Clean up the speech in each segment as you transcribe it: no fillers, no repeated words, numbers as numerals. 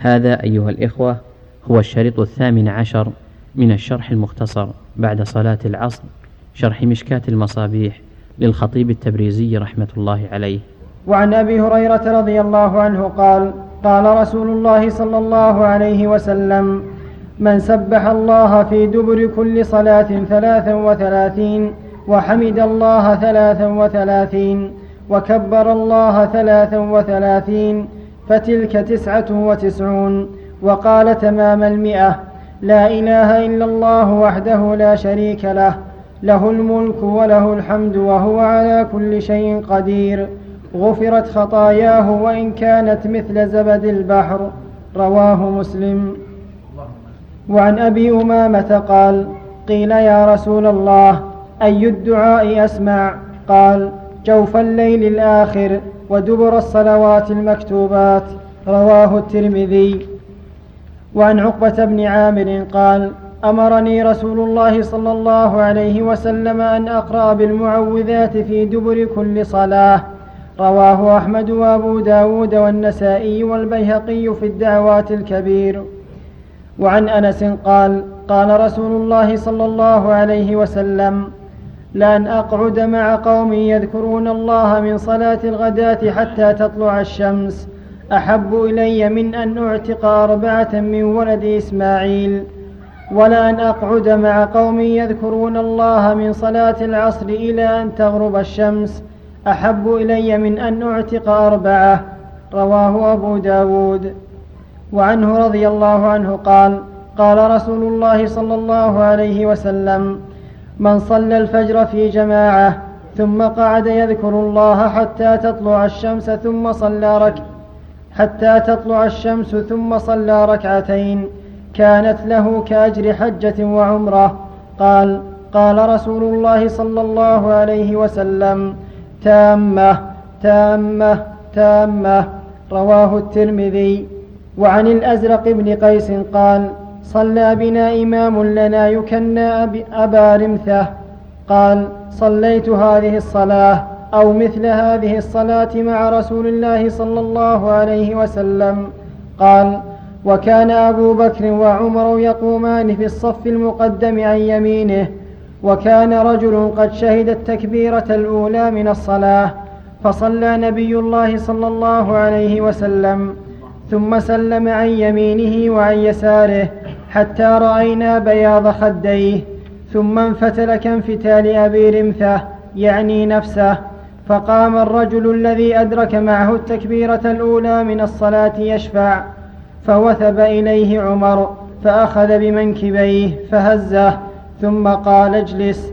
هذا أيها الإخوة هو الشريط 18 من الشرح المختصر بعد صلاة العصر، شرح مشكاة المصابيح للخطيب التبريزي رحمة الله عليه. وعن أبي هريرة رضي الله عنه قال: قال رسول الله صلى الله عليه وسلم: من سبح الله في دبر كل صلاة 33 وحمد الله 33 وكبر الله 33 فتلك 99. وقال تمام 100: لا إله إلا الله وحده لا شريك له، له الملك وله الحمد وهو على كل شيء قدير، غفرت خطاياه وإن كانت مثل زبد البحر. رواه مسلم. وعن أبي أمامة قال: قيل يا رسول الله أي الدعاء أسمع؟ قال: جوف الليل الآخر ودبر الصلوات المكتوبات. رواه الترمذي. وعن عقبة بن عامر قال: أمرني رسول الله صلى الله عليه وسلم أن أقرأ بالمعوذات في دبر كل صلاة. رواه أحمد وأبو داود والنسائي والبيهقي في الدعوات الكبير. وعن أنس قال: قال رسول الله صلى الله عليه وسلم: لأن أقعد مع قوم يذكرون الله من صلاة الغداة حتى تطلع الشمس أحب إلي من أن أعتق 4 من ولد إسماعيل، ولأن أقعد مع قوم يذكرون الله من صلاة العصر إلى أن تغرب الشمس أحب إلي من أن أعتق 4. رواه أبو داود. وعنه رضي الله عنه قال: قال رسول الله صلى الله عليه وسلم: من صلى الفجر في جماعة ثم قعد يذكر الله حتى تطلع الشمس ثم صلى ركعتين كانت له كأجر حجة وعمرة. قال رسول الله صلى الله عليه وسلم: تامة تامة تامة. رواه الترمذي. وعن الأزرق بن قيس قال: صلى بنا إمام لنا يكنى أبا رمثة، قال: صليت هذه الصلاة أو مثل هذه الصلاة مع رسول الله صلى الله عليه وسلم. قال: وكان أبو بكر وعمر يقومان في الصف المقدم عن يمينه، وكان رجل قد شهد التكبيرة الأولى من الصلاة، فصلى نبي الله صلى الله عليه وسلم ثم سلم عن يمينه وعن يساره حتى رأينا بياض خديه، ثم انفتل كانفتال أبي رمثة يعني نفسه، فقام الرجل الذي أدرك معه التكبيرة الأولى من الصلاة يشفع، فوثب إليه عمر فأخذ بمنكبيه فهزه ثم قال: اجلس،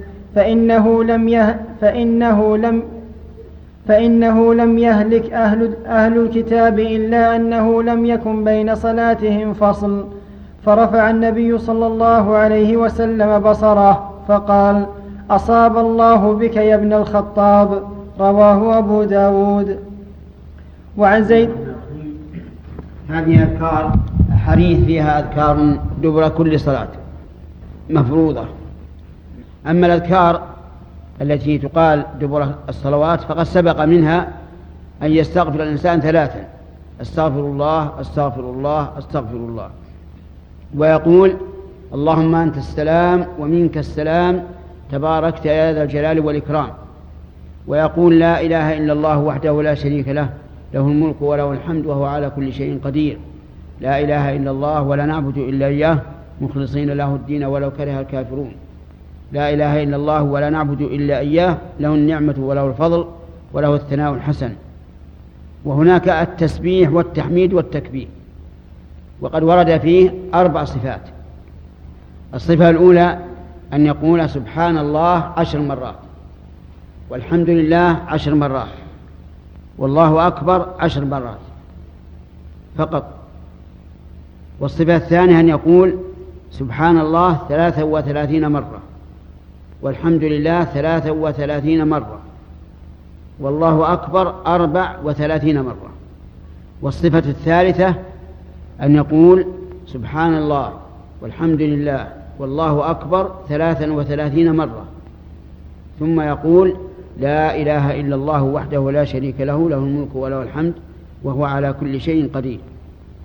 فإنه لم يهلك أهل الكتاب إلا أنه لم يكن بين صلاتهم فصل. فرفع النبي صلى الله عليه وسلم بصره فقال: أصاب الله بك يا ابن الخطاب. رواه أبو داود. وعن زيد. هذه أذكار حديث فيها أذكار دبر كل صلاة مفروضة. أما الأذكار التي تقال دبر الصلوات فقد سبق منها أن يستغفر الإنسان 3: استغفر الله استغفر الله استغفر الله، ويقول: اللهم أنت السلام ومنك السلام تباركت يا ذا الجلال والإكرام، ويقول: لا إله إلا الله وحده لا شريك له، له الملك وله الحمد وهو على كل شيء قدير، لا إله إلا الله ولا نعبد إلا إياه مخلصين له الدين ولو كره الكافرون، لا إله إلا الله ولا نعبد إلا إياه له النعمة وله الفضل وله الثناء الحسن. وهناك التسبيح والتحميد والتكبير، وقد ورد فيه 4 صفات. الصفة الأولى أن يقول سبحان الله 10 مرات، والحمد لله 10 مرات، والله أكبر 10 مرات فقط. والصفة الثانية أن يقول سبحان الله 33 مرة، والحمد لله 33 مرة، والله أكبر 34 مرة. والصفة الثالثة أن يقول سبحان الله والحمد لله والله أكبر 33 مرة، ثم يقول لا إله إلا الله وحده لا شريك له، له الملك وله الحمد وهو على كل شيء قدير.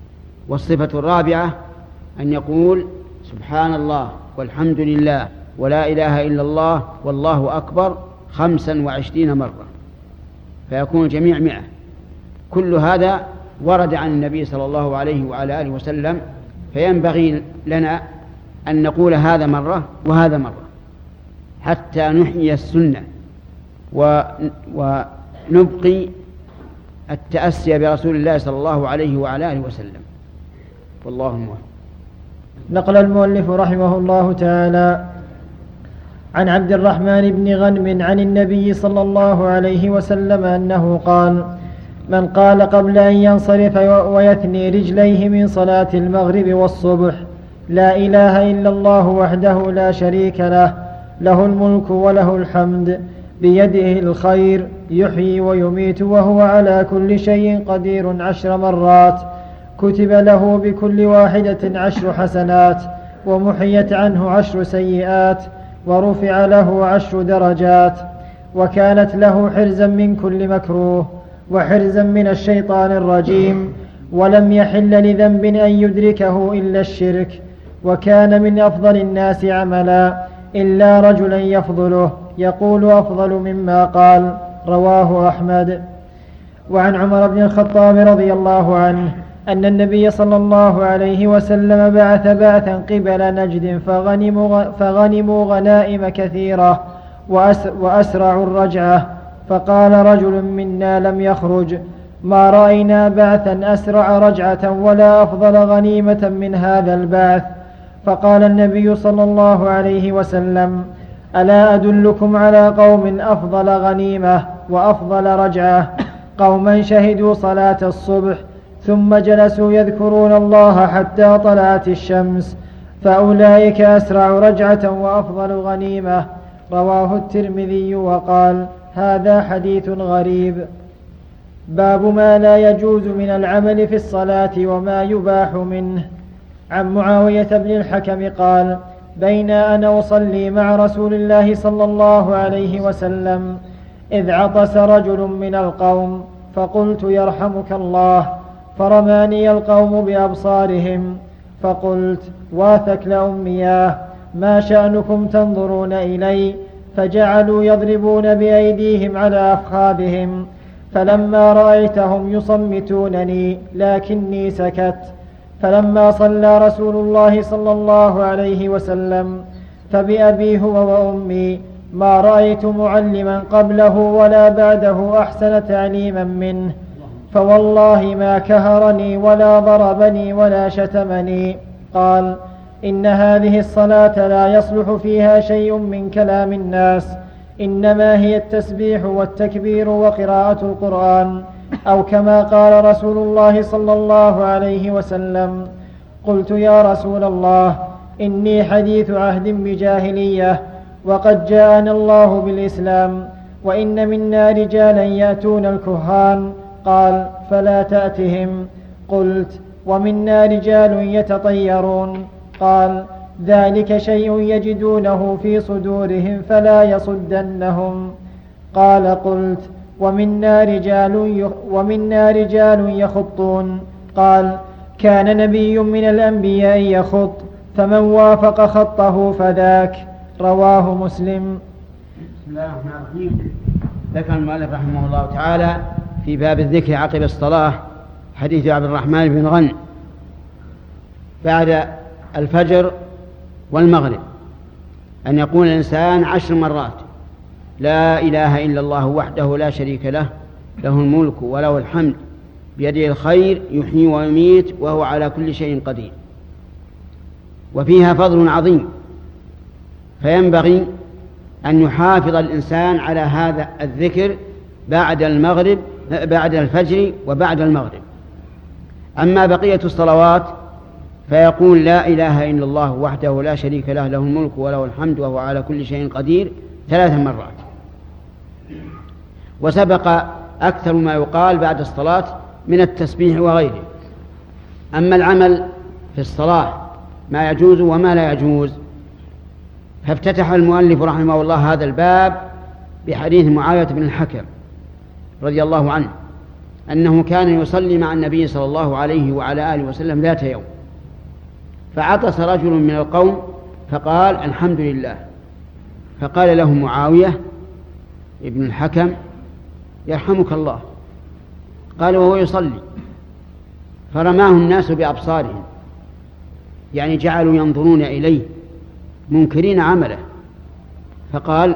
والصفة الرابعة أن يقول سبحان الله والحمد لله ولا إله إلا الله والله أكبر 25 مرة، فيكون الجميع 100. كل هذا ورد عن النبي صلى الله عليه وعلى آله وسلم، فينبغي لنا أن نقول هذا مرة وهذا مرة حتى نحيي السنة ونبقي التأسي برسول الله صلى الله عليه وعلى آله وسلم. والله موفق. نقل المؤلف رحمه الله تعالى عن عبد الرحمن بن غنم عن النبي صلى الله عليه وسلم أنه قال: من قال قبل أن ينصرف ويثني رجليه من صلاة المغرب والصبح: لا إله إلا الله وحده لا شريك له، له الملك وله الحمد، بيده الخير، يحيي ويميت وهو على كل شيء قدير 10 مرات، كتب له بكل واحدة 10 حسنات، ومحيت عنه 10 سيئات، ورفع له 10 درجات، وكانت له حرزا من كل مكروه، وحرزا من الشيطان الرجيم، ولم يحل لذنب أن يدركه إلا الشرك. وكان من أفضل الناس عملا إلا رجلا يفضله يقول أفضل مما قال. رواه أحمد. وعن عمر بن الخطاب رضي الله عنه أن النبي صلى الله عليه وسلم بعث بعثا قبل نجد فغنموا غنائم كثيرة وأسرعوا الرجعة، فقال رجل منا لم يخرج: ما رأينا بعثا أسرع رجعة ولا أفضل غنيمة من هذا البعث. فقال النبي صلى الله عليه وسلم: ألا أدلكم على قوم أفضل غنيمة وأفضل رجعة؟ قوما شهدوا صلاة الصبح ثم جلسوا يذكرون الله حتى طلعت الشمس، فأولئك أسرع رجعة وأفضل غنيمة. رواه الترمذي وقال: هذا حديث غريب. باب ما لا يجوز من العمل في الصلاة وما يباح منه. عن معاوية بن الحكم قال: بين أنا أصلي مع رسول الله صلى الله عليه وسلم إذ عطس رجل من القوم، فقلت: يرحمك الله، فرماني القوم بأبصارهم، فقلت: واثكل أمياه، ما شأنكم تنظرون إلي؟ فجعلوا يضربون بأيديهم على أفخاذهم، فلما رأيتهم يصمتونني لكني سكت. فلما صلى رسول الله صلى الله عليه وسلم فبأبي هو وأمي ما رأيت معلما قبله ولا بعده أحسن تعليما منه، فوالله ما كهرني ولا ضربني ولا شتمني. قال: إن هذه الصلاة لا يصلح فيها شيء من كلام الناس، إنما هي التسبيح والتكبير وقراءة القرآن، أو كما قال رسول الله صلى الله عليه وسلم. قلت: يا رسول الله، إني حديث عهد بجاهلية، وقد جاءنا الله بالإسلام، وإن منا رجالا يأتون الكهان. قال: فلا تأتهم. قلت: ومنا رجال يتطيرون. قال: ذلك شيء يجدونه في صدورهم فلا يصدنهم. قال: قلت: ومنا رجال يخطون. قال: كان نبي من الأنبياء يخط، فمن وافق خطه فذاك. رواه مسلم. بسم الله الرحمن الرحيم. ذكر المؤلف رحمه الله تعالى في باب الذكر عقب الصلاة حديث عبد الرحمن بن غنم بعد الفجر والمغرب أن يقول الإنسان 10 مرات: لا إله إلا الله وحده لا شريك له، له الملك وله الحمد، بيده الخير، يحيي ويميت وهو على كل شيء قدير. وفيها فضل عظيم، فينبغي أن يحافظ الإنسان على هذا الذكر بعد الفجر وبعد المغرب. أما بقية الصلوات فيقول: لا إله إلا الله وحده لا شريك له، له الملك وله الحمد وهو على كل شيء قدير 3 مرات. وسبق أكثر ما يقال بعد الصلاة من التسبيح وغيره. أما العمل في الصلاة ما يجوز وما لا يجوز، فافتتح المؤلف رحمه الله هذا الباب بحديث معاوية بن الحكم رضي الله عنه أنه كان يصلي مع النبي صلى الله عليه وعلى آله وسلم ذات يوم، فعطس رجل من القوم فقال الحمد لله، فقال له معاوية ابن الحكم يرحمك الله، قال وهو يصلي، فرماه الناس بأبصارهم، يعني جعلوا ينظرون إليه منكرين عمله، فقال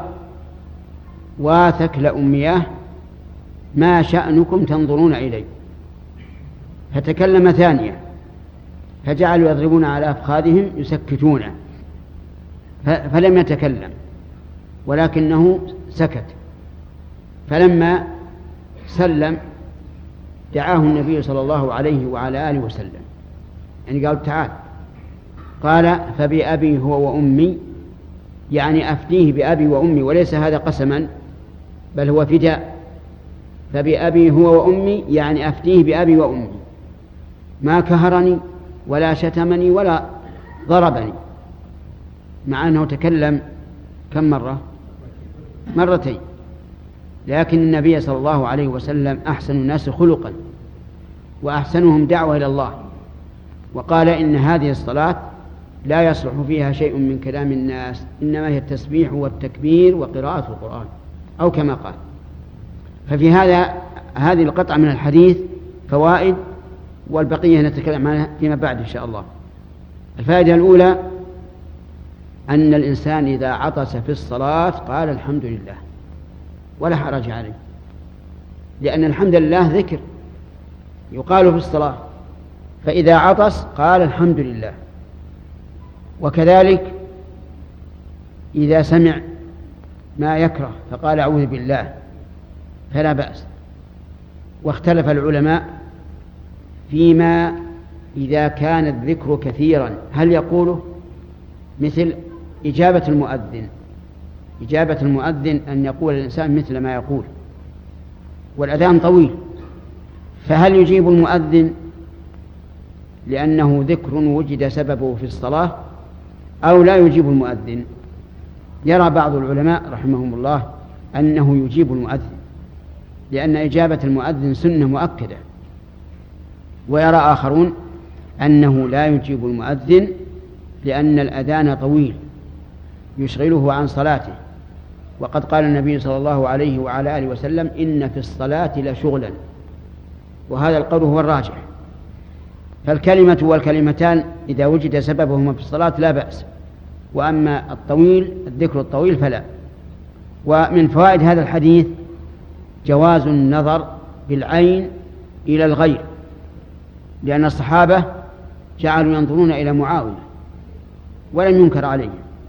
واثك لأمياه ما شأنكم تنظرون إلي، فتكلم ثانية فجعلوا يضربون على أفخاذهم يسكتونه، فلم يتكلم ولكنه سكت. فلما سلم دعاه النبي صلى الله عليه وعلى آله وسلم، يعني قال تعال، قال فبأبي هو وأمي، يعني أفديه بأبي وأمي، وليس هذا قسما بل هو فداء، فبأبي هو وأمي يعني أفديه بأبي وأمي، ما كهرني ولا شتمني ولا ضربني، مع أنه تكلم كم مرة؟ مرتين، لكن النبي صلى الله عليه وسلم أحسن الناس خلقا وأحسنهم دعوة إلى الله، وقال إن هذه الصلاة لا يصلح فيها شيء من كلام الناس، إنما هي التسبيح والتكبير وقراءة القرآن، أو كما قال. ففي هذه القطعة من الحديث فوائد، والبقية نتكلم عنها فيما بعد إن شاء الله. الفائدة الأولى أن الإنسان إذا عطس في الصلاة قال الحمد لله ولا حرج عليه، لأن الحمد لله ذكر يقال في الصلاة، فإذا عطس قال الحمد لله. وكذلك إذا سمع ما يكره فقال أعوذ بالله فلا بأس. واختلف العلماء فيما إذا كان الذكر كثيرا هل يقوله، مثل إجابة المؤذن. إجابة المؤذن أن يقول الإنسان مثل ما يقول، والأذان طويل، فهل يجيب المؤذن لأنه ذكر وجد سببه في الصلاة أو لا يجيب المؤذن؟ يرى بعض العلماء رحمهم الله أنه يجيب المؤذن، لأن إجابة المؤذن سنة مؤكدة، ويرى آخرون أنه لا يجيب المؤذن لأن الأذان طويل يشغله عن صلاته، وقد قال النبي صلى الله عليه وعلى آله وسلم إن في الصلاة لشغلا، وهذا القول هو الراجح. فالكلمة والكلمتان إذا وجد سببهما في الصلاة لا بأس، وأما الطويل الذكر الطويل فلا. ومن فوائد هذا الحديث جواز النظر بالعين إلى الغير، لأن الصحابة جعلوا ينظرون إلى معاوية ولم ينكر عليه،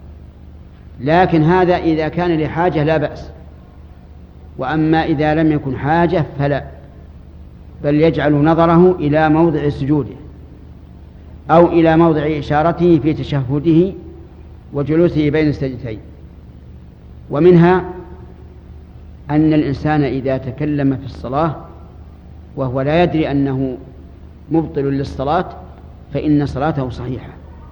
لكن هذا إذا كان لحاجة لا بأس، وأما إذا لم يكن حاجة فلا، بل يجعل نظره إلى موضع سجوده أو إلى موضع إشارته في تشهده وجلوسه بين السجدتين. ومنها أن الإنسان إذا تكلم في الصلاة وهو لا يدري أنه مبطل للصلاة فإن صلاته صحيحة،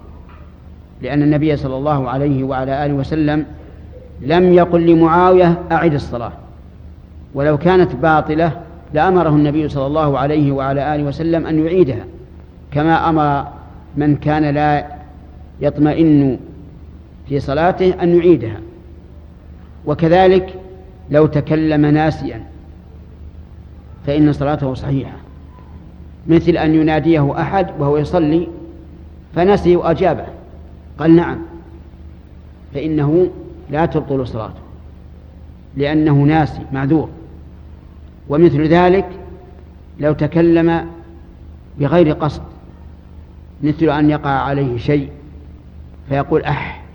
لأن النبي صلى الله عليه وعلى آله وسلم لم يقل لمعاوية أعد الصلاة، ولو كانت باطلة لأمره النبي صلى الله عليه وعلى آله وسلم أن يعيدها، كما أمر من كان لا يطمئن في صلاته أن يعيدها. وكذلك لو تكلم ناسيا فإن صلاته صحيحة، مثل أن يناديه أحد وهو يصلي فنسي وأجابه قال نعم، فإنه لا تبطل صلاته لأنه ناسي معذور. ومثل ذلك لو تكلم بغير قصد، مثل أن يقع عليه شيء فيقول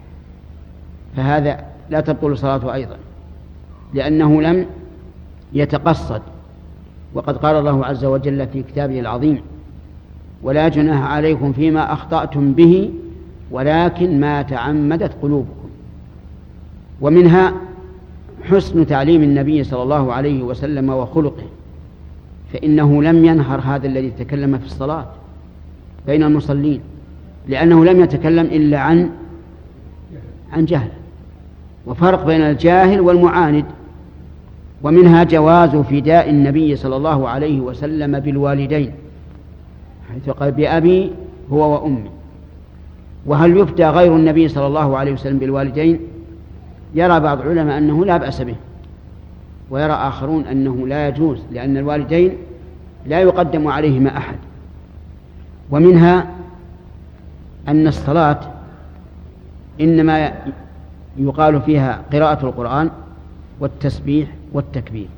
فهذا لا تبطل صلاته أيضا، لأنه لم يتقصد. وقد قال الله عز وجل في كتابه العظيم ولا جناح عليكم فيما أخطأتم به ولكن ما تعمدت قلوبكم. ومنها حسن تعليم النبي صلى الله عليه وسلم وخلقه، فإنه لم ينهر هذا الذي تكلم في الصلاة بين المصلين، لأنه لم يتكلم إلا عن جهل، وفرق بين الجاهل والمعاند. ومنها جواز فداء النبي صلى الله عليه وسلم بالوالدين، حيث قال بأبي هو وأمي. وهل يفدى غير النبي صلى الله عليه وسلم بالوالدين؟ يرى بعض العلماء أنه لا بأس به، ويرى آخرون أنه لا يجوز، لأن الوالدين لا يقدم عليهما أحد. ومنها أن الصلاة إنما يقال فيها قراءة القرآن والتسبيح والتكبير،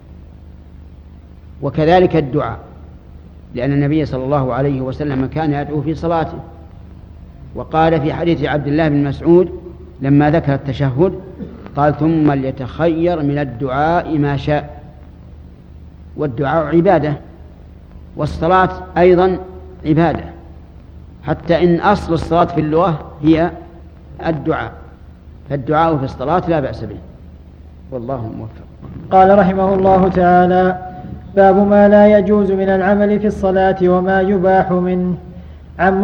وكذلك الدعاء، لأن النبي صلى الله عليه وسلم كان يدعو في صلاته، وقال في حديث عبد الله بن مسعود لما ذكر التشهد قال ثم ليتخير من الدعاء ما شاء. والدعاء عبادة، والصلاة أيضا عبادة، حتى إن أصل الصلاة في اللغة هي الدعاء، فالدعاء في الصلاة لا بأس به، والله موفق. قال رحمه الله تعالى: باب ما لا يجوز من العمل في الصلاة وما يباح منه. عن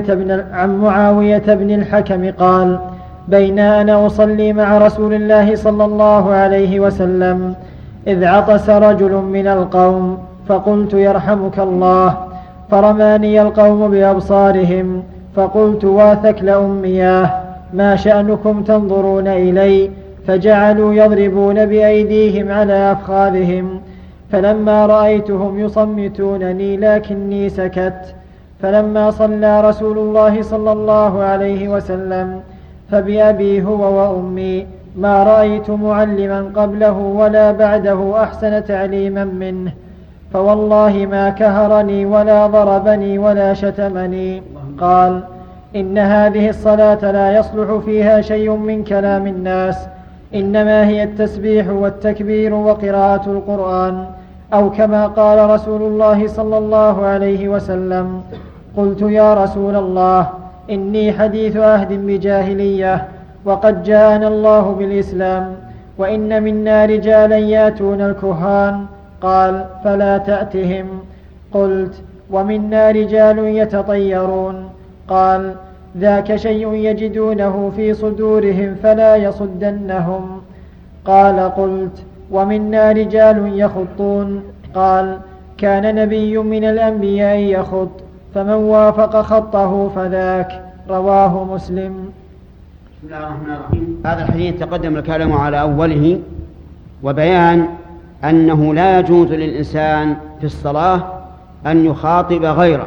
معاوية بن الحكم قال: بين أنا أصلي مع رسول الله صلى الله عليه وسلم إذ عطس رجل من القوم فقلت: يرحمك الله، فرماني القوم بأبصارهم، فقلت: واثكل أمياه، ما شأنكم تنظرون إلي؟ فجعلوا يضربون بأيديهم على أفخاذهم، فلما رأيتهم يصمتونني لكني سكت. فلما صلى رسول الله صلى الله عليه وسلم فبأبي هو وأمي ما رأيت معلما قبله ولا بعده أحسن تعليما منه، فوالله ما كهرني ولا ضربني ولا شتمني. قال: إن هذه الصلاة لا يصلح فيها شيء من كلام الناس، إنما هي التسبيح والتكبير وقراءة القرآن، أو كما قال رسول الله صلى الله عليه وسلم. قلت: يا رسول الله، إني حديث عهد بجاهلية، وقد جاءنا الله بالإسلام، وإن منا رجالا ياتون الكهان. قال: فلا تأتهم. قلت: ومنا رجال يتطيرون. قال: ذاك شيء يجدونه في صدورهم فلا يصدنهم. قال: قلت: ومنا رجال يخطون. قال: كان نبي من الأنبياء يخط، فمن وافق خطه فذاك. رواه مسلم. بسم الله الرحمن الرحيم. هذا الحديث تقدم الكلام على أوله، وبيان أنه لا يجوز للإنسان في الصلاة أن يخاطب غيره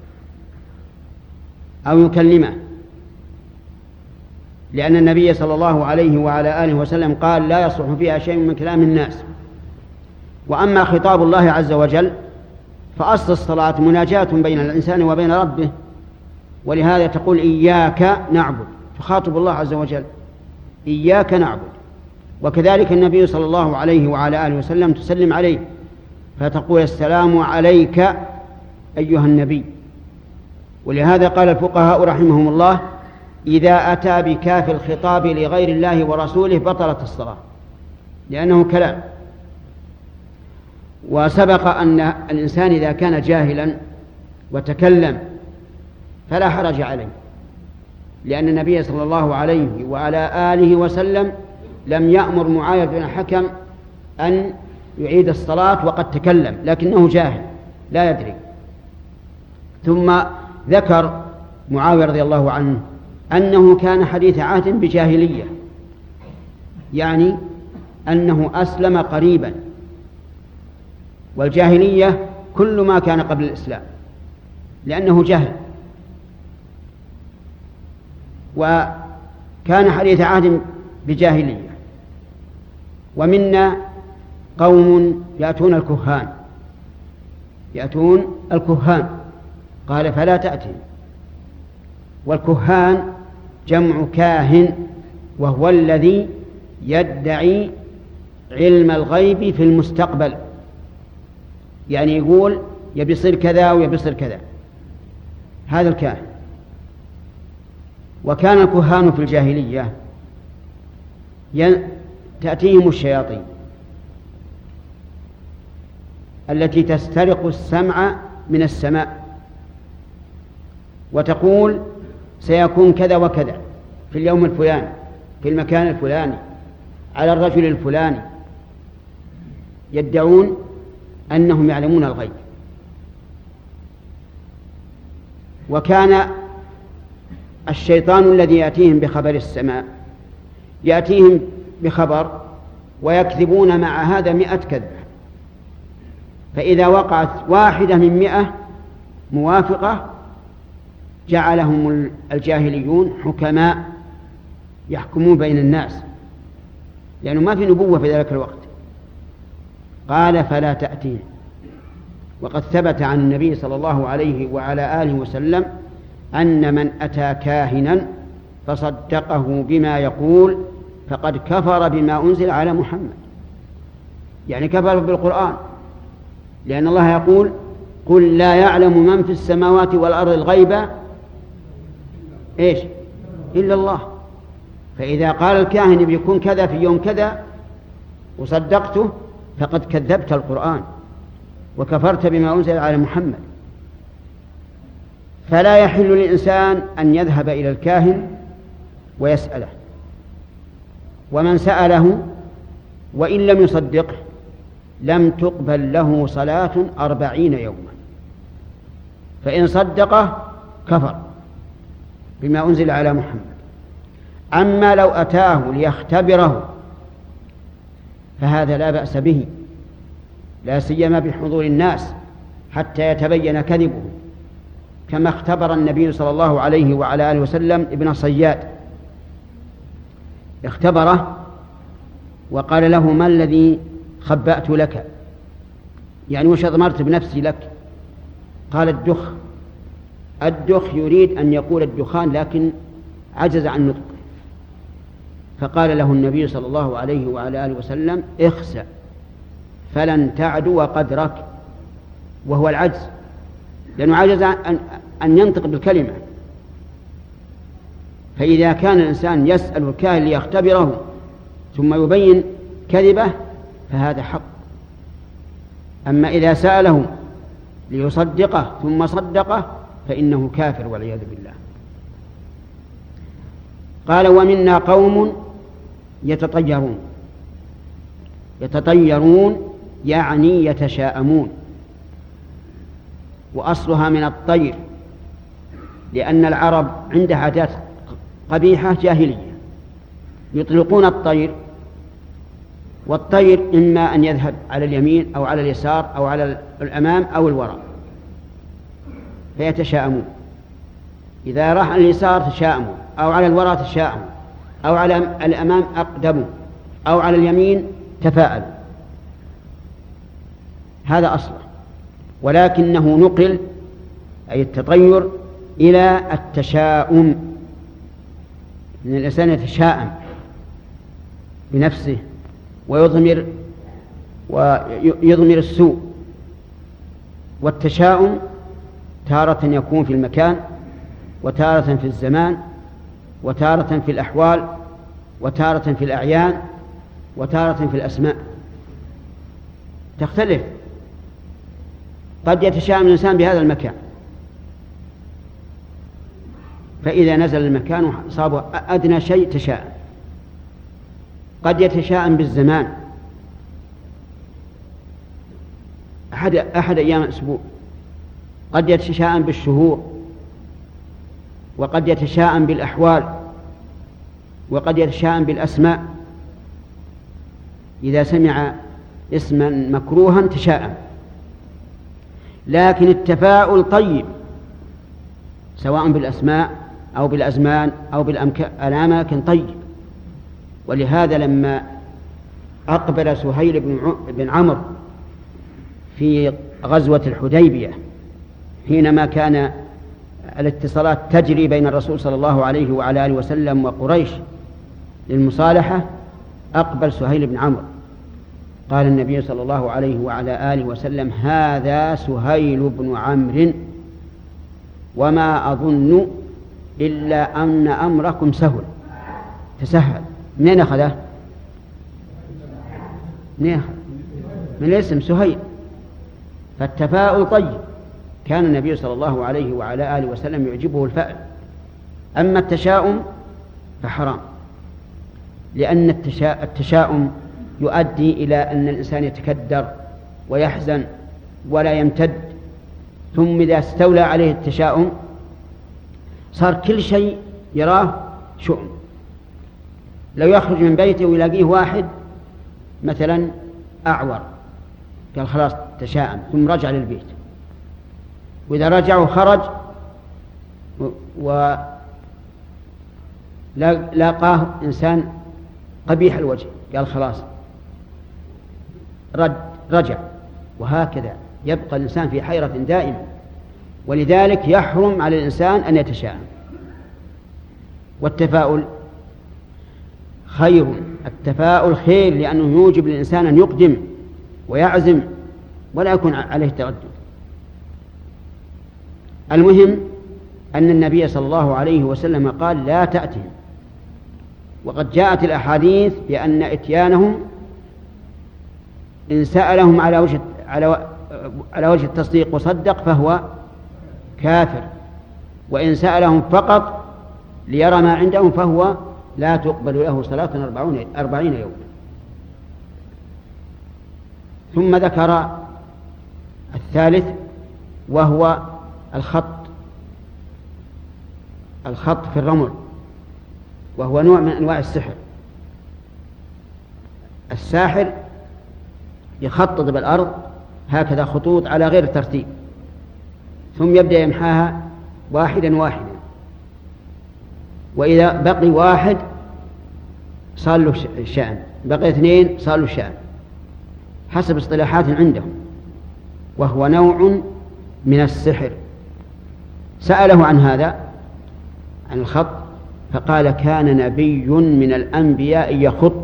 أو يكلمه، لأن النبي صلى الله عليه وعلى آله وسلم قال: لا يصلح فيها شيء من كلام الناس. وأما خطاب الله عز وجل فأصل الصلاة مناجاة بين الإنسان وبين ربه، ولهذا تقول: إياك نعبد، تخاطب الله عز وجل، إياك نعبد. وكذلك النبي صلى الله عليه وعلى آله وسلم تسلم عليه فتقول: السلام عليك أيها النبي. ولهذا قال الفقهاء رحمهم الله: إذا أتى بكاف الخطاب لغير الله ورسوله بطلت الصلاة، لأنه كلام. وسبق أن الإنسان إذا كان جاهلا وتكلم فلا حرج عليه، لأن النبي صلى الله عليه وعلى آله وسلم لم يأمر معاوية بن الحكم أن يعيد الصلاة وقد تكلم، لكنه جاهل لا يدري. ثم ذكر معاوية رضي الله عنه أنه كان حديث عهد بجاهلية، يعني أنه أسلم قريبا، والجاهلية كل ما كان قبل الإسلام، لأنه جهل. وكان حديث عهد بجاهلية. ومنا قوم يأتون الكهان، قال: فلا تأتي. والكهان جمع كاهن، وهو الذي يدعي علم الغيب في المستقبل، يعني يقول يبصر كذا ويبصر كذا، هذا الكاهن. وكان الكهان في الجاهلية تأتيهم الشياطين التي تسترق السمع من السماء وتقول: سيكون كذا وكذا في اليوم الفلاني في المكان الفلاني على الرجل الفلاني. يدعون أنهم يعلمون الغيب. وكان الشيطان الذي يأتيهم بخبر السماء يأتيهم بخبر ويكذبون مع هذا 100 كذبة، فإذا وقعت واحدة من 100 موافقة جعلهم الجاهليون حكماء يحكمون بين الناس، لأنه ما في نبوة في ذلك الوقت. قال فلا تأتيه. وقد ثبت عن النبي صلى الله عليه وعلى آله وسلم أن من أتى كاهنا فصدقه بما يقول فقد كفر بما أنزل على محمد، يعني كفر بالقرآن، لأن الله يقول قل لا يعلم من في السماوات والأرض الغيب إيش إلا الله. فإذا قال الكاهن بيكون كذا في يوم كذا وصدقته فقد كذبت القرآن وكفرت بما أنزل على محمد. فلا يحل للإنسان أن يذهب إلى الكاهن ويسأله، ومن سأله وإن لم يصدقه لم تقبل له صلاة 40 يوما، فإن صدقه كفر بما أنزل على محمد. أما لو أتاه ليختبره فهذا لا بأس به، لا سيما بحضور الناس حتى يتبين كذبه، كما اختبر النبي صلى الله عليه وعلى آله وسلم ابن صياد، اختبره وقال له ما الذي خبأت لك، يعني وش أضمرت بنفسي لك؟ قال الدخ. الدخ يريد أن يقول الدخان لكن عجز عن نطقه، فقال له النبي صلى الله عليه وعلى آله وسلم اخسأ فلن تعدو قدرك، وهو العجز، لأنه عجز أن ينطق بالكلمة. فإذا كان الإنسان يسأل الكاهن ليختبره ثم يبين كذبه فهذا حق. أما إذا سأله ليصدقه ثم صدقه فإنه كافر والعياذ بالله. قال ومنا قوم يتطيرون يعني يتشاءمون، وأصلها من الطير، لأن العرب عندها عادات قبيحة جاهلية يطلقون الطير، والطير إما أن يذهب على اليمين أو على اليسار أو على الأمام أو الوراء فيتشاءمون. إذا راح على اليسار تشاءموا، أو على الوراء تشاءموا، أو على الأمام أقدموا، أو على اليمين تفاءلوا. هذا أصله، ولكنه نقل أي التطير إلى التشاؤم، إن الإنسان يتشاءم بنفسه ويضمر السوء. والتشاؤم تارة يكون في المكان، وتارة في الزمان، وتارة في الأحوال، وتارة في الأعيان، وتارة في الأسماء، تختلف. قد يتشاءم الإنسان بهذا المكان، فإذا نزل المكان وصابه أدنى شيء تشاءم. قد يتشاءم بالزمان، أحد أيام الأسبوع. قد يتشاءم بالشهور، وقد يتشاءم بالأحوال، وقد يتشاءم بالأسماء. إذا سمع اسما مكروها تشاءم. لكن التفاؤل طيب، سواء بالأسماء أو بالأزمان أو بالأماكن طيب. ولهذا لما أقبل سهيل بن عمرو في غزوة الحديبية حينما كان الاتصالات تجري بين الرسول صلى الله عليه وعلى آله وسلم وقريش للمصالحة، أقبل سهيل بن عمرو، قال النبي صلى الله عليه وعلى آله وسلم هذا سهيل بن عمرو وما أظن إلا أن أمركم سهل. تسهل. منين أخذه؟ من الاسم سهيل. فالتفاؤل طيب. كان النبي صلى الله عليه وعلى آله وسلم يعجبه الفأل. أما التشاؤم فحرام، لأن التشاؤم يؤدي إلى أن الإنسان يتكدر ويحزن ولا يمتد، ثم إذا استولى عليه التشاؤم صار كل شيء يراه شؤم. لو يخرج من بيته ويلاقيه واحد مثلا أعور قال خلاص تشاءم، ثم رجع للبيت، وإذا رجع وخرج ولاقاه إنسان قبيح الوجه قال خلاص رجع، وهكذا يبقى الإنسان في حيرة دائمة. ولذلك يحرم على الإنسان أن يتشاءم. والتفاؤل خير، التفاؤل خير، لأنه يوجب للإنسان أن يقدم ويعزم ولا يكون عليه تردد. المهم أن النبي صلى الله عليه وسلم قال لا تأتهم، وقد جاءت الأحاديث بأن إتيانهم إن سألهم على وجه التصديق وصدق فهو كافر، وإن سألهم فقط ليرى ما عندهم فهو لا تقبل له صلاة 40 يوما. ثم ذكر الثالث وهو الخط في الرمل، وهو نوع من أنواع السحر. الساحر يخطط بالأرض هكذا خطوط على غير ترتيب، ثم يبدأ يمحاها واحدا واحدا، وإذا بقي واحد صار له شأن، بقي اثنين صار له شأن، حسب اصطلاحات عندهم، وهو نوع من السحر. سأله عن هذا، عن الخط، فقال كان نبي من الأنبياء يخط،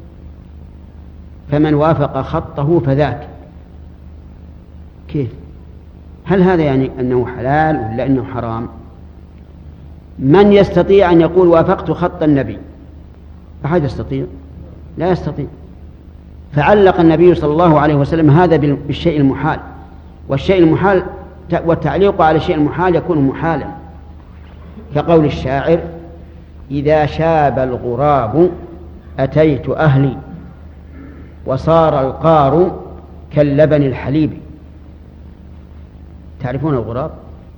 فمن وافق خطه فذاك. كيف؟ هل هذا يعني أنه حلال ولا أنه حرام؟ من يستطيع أن يقول وافقت خط النبي؟ أحد يستطيع؟ لا يستطيع. فعلق النبي صلى الله عليه وسلم هذا بالشيء المحال، والشيء المحال والتعليق على الشيء المحال يكون محالا، كقول الشاعر إذا شاب الغراب أتيت أهلي وصار القار كاللبن الحليب. تعرفون الغراب؟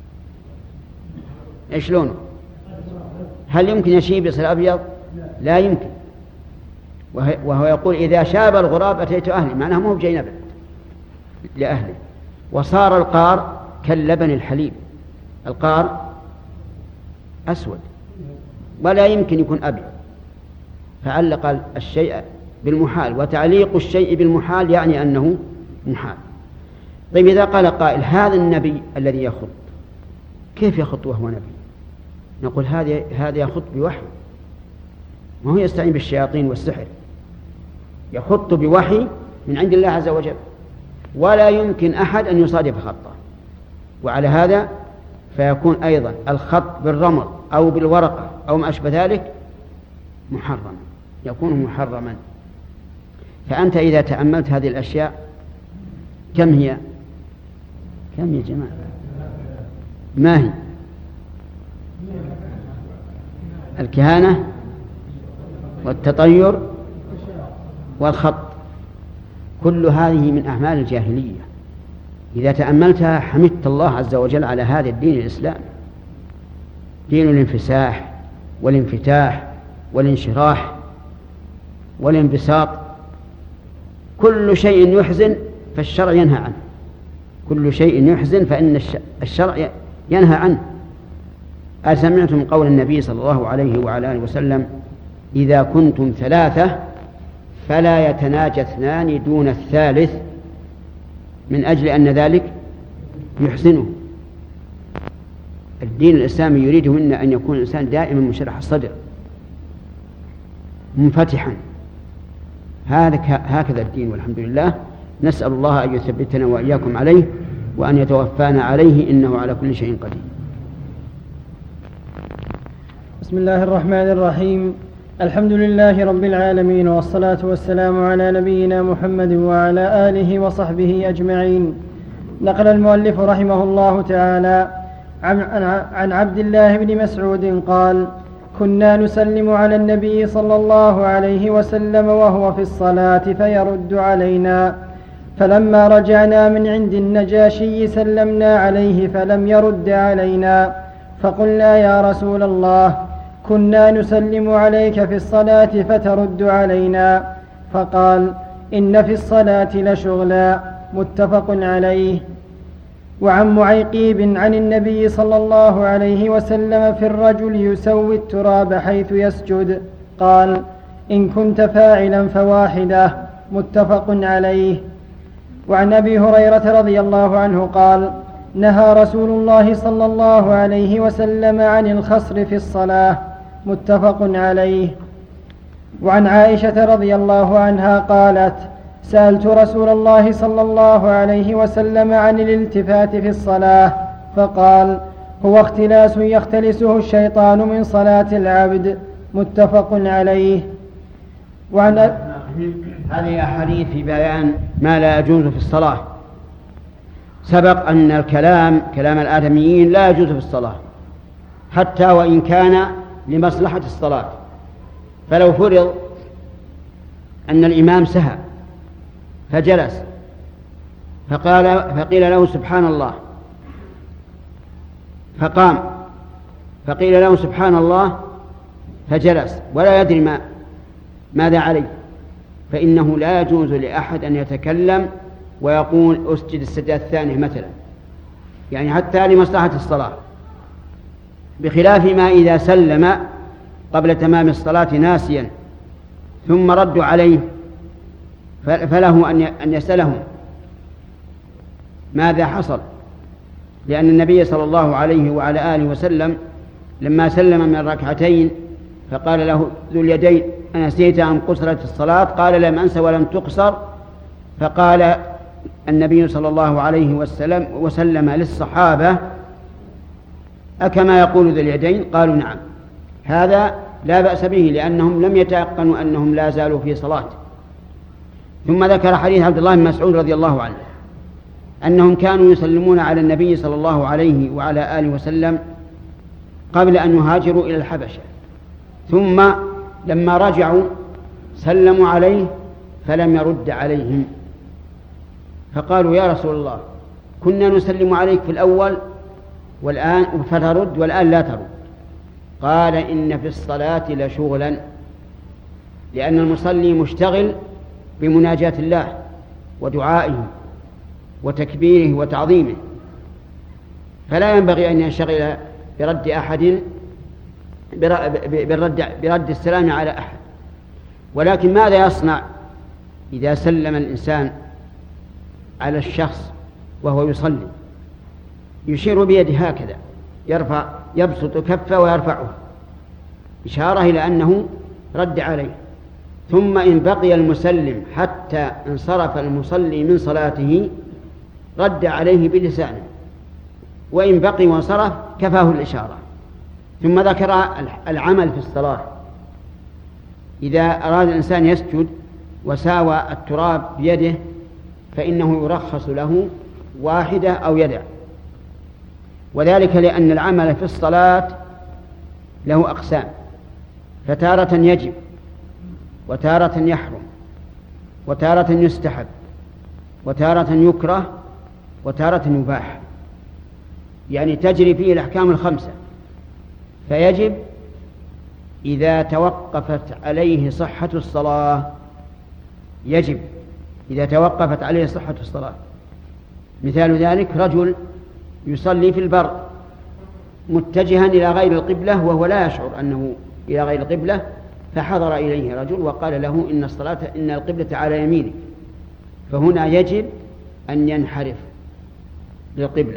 إيش لونه؟ هل يمكن يشيب يصير أبيض؟ لا يمكن. وهو يقول إذا شاب الغراب أتيت أهلي، معناه مو بجاي نبت لأهله، وصار القار كاللبن الحليب. القار أسود ولا يمكن يكون أبيض، فعلق الشيء بالمحال، وتعليق الشيء بالمحال يعني أنه محال. طيب إذا قال قائل هذا النبي الذي يخط كيف يخط وهو نبي؟ نقول هذا يخط بوحي، ما هو يستعين بالشياطين والسحر، يخط بوحي من عند الله عز وجل، ولا يمكن أحد أن يصادف خطه. وعلى هذا فيكون أيضا الخط بالرمل أو بالورقة أو ما أشبه ذلك محرما، يكون محرما. فأنت إذا تأملت هذه الأشياء كم هي جماعة؟ ما هي؟ الكهانة والتطير والخط، كل هذه من أعمال الجاهلية. إذا تأملتها حمدت الله عز وجل على هذا الدين الإسلام، دين الانفساح والانفتاح والانشراح والانبساط. كل شيء يحزن فالشرع ينهى عنه، كل شيء يحزن فإن الشرع ينهى عنه. أسمعتم قول النبي صلى الله عليه وعلى آله وسلم إذا كنتم 3 فلا يتناجى 2 دون الثالث، من أجل أن ذلك يحزنه. الدين الإسلامي يريد منا أن يكون الإنسان دائما منشرح الصدر منفتحا، هكذا الدين، والحمد لله. نسأل الله أن يثبتنا وإياكم عليه وأن يتوفانا عليه، إنه على كل شيء قدير. بسم الله الرحمن الرحيم. الحمد لله رب العالمين، والصلاة والسلام على نبينا محمد وعلى آله وصحبه أجمعين. نقل المؤلف رحمه الله تعالى عن عبد الله بن مسعود قال كنا نسلم على النبي صلى الله عليه وسلم وهو في الصلاة فيرد علينا، فلما رجعنا من عند النجاشي سلمنا عليه فلم يرد علينا، فقلنا يا رسول الله كنا نسلم عليك في الصلاة فترد علينا، فقال إن في الصلاة لشغلا، متفق عليه. وعن معيقيب عن النبي صلى الله عليه وسلم في الرجل يسوي التراب حيث يسجد قال إن كنت فاعلا فواحدة، متفق عليه. وعن أبي هريرة رضي الله عنه قال نهى رسول الله صلى الله عليه وسلم عن الخصر في الصلاة، متفق عليه. وعن عائشة رضي الله عنها قالت سألت رسول الله صلى الله عليه وسلم عن الالتفات في الصلاة فقال هو اختلاس يختلسه الشيطان من صلاة العبد، متفق عليه. وعن هذه أحاديث في بيان ما لا يجوز في الصلاة. سبق أن كلام الآدميين لا يجوز في الصلاة حتى وإن كان لمصلحة الصلاة. فلو فرض أن الإمام سهى فجلس فقيل له سبحان الله، فقام فقيل له سبحان الله فجلس ولا يدري ماذا عليه، فإنه لا يجوز لأحد أن يتكلم ويقول أسجد السجدة الثانية مثلا، يعني حتى لمصلحة الصلاة، بخلاف ما إذا سلم قبل تمام الصلاة ناسيا ثم ردوا عليه فله أن يسألهم ماذا حصل، لأن النبي صلى الله عليه وعلى آله وسلم لما سلم من ركعتين فقال له ذو اليدين أنسيت أم قصرت الصلاة؟ قال لم أنس ولم تقصر. فقال النبي صلى الله عليه وسلم للصحابة أكما يقول ذو اليدين؟ قالوا نعم. هذا لا بأس به لأنهم لم يتيقنوا أنهم لا زالوا في صلاة. ثم ذكر حديث عبد الله بن مسعود رضي الله عنه أنهم كانوا يسلمون على النبي صلى الله عليه وعلى آله وسلم قبل أن يهاجروا إلى الحبشة، ثم لما رجعوا سلموا عليه فلم يرد عليهم، فقالوا يا رسول الله كنا نسلم عليك في الأول والآن فترد والآن لا ترد. قال إن في الصلاة لشغلا، لأن المصلي مشتغل بمناجاة الله ودعائه وتكبيره وتعظيمه، فلا ينبغي أن ينشغل برد أحد برد السلام على أحد. ولكن ماذا يصنع إذا سلم الإنسان على الشخص وهو يصلي؟ يشير بيده هكذا، يبسط كفه ويرفعه إشارة إلى أنه رد عليه. ثم إن بقي المسلم حتى انصرف المصلي من صلاته رد عليه بلسانه، وإن بقي وانصرف كفاه الإشارة. ثم ذكر العمل في الصلاة. إذا أراد الإنسان يسجد وساوى التراب بيده فإنه يرخص له واحدة أو يدع، وذلك لأن العمل في الصلاة له أقسام، فتارة يجب وتارة يحرم وتارة يستحب وتارة يكره وتارة يباح، يعني تجري فيه الأحكام الخمسة. فيجب إذا توقفت عليه صحة الصلاة، يجب إذا توقفت عليه صحة الصلاة. مثال ذلك رجل يصلي في البر متجها إلى غير القبلة وهو لا يشعر أنه إلى غير القبلة، فحضر إليه رجل وقال له إن القبلة على يمينك، فهنا يجب أن ينحرف للقبلة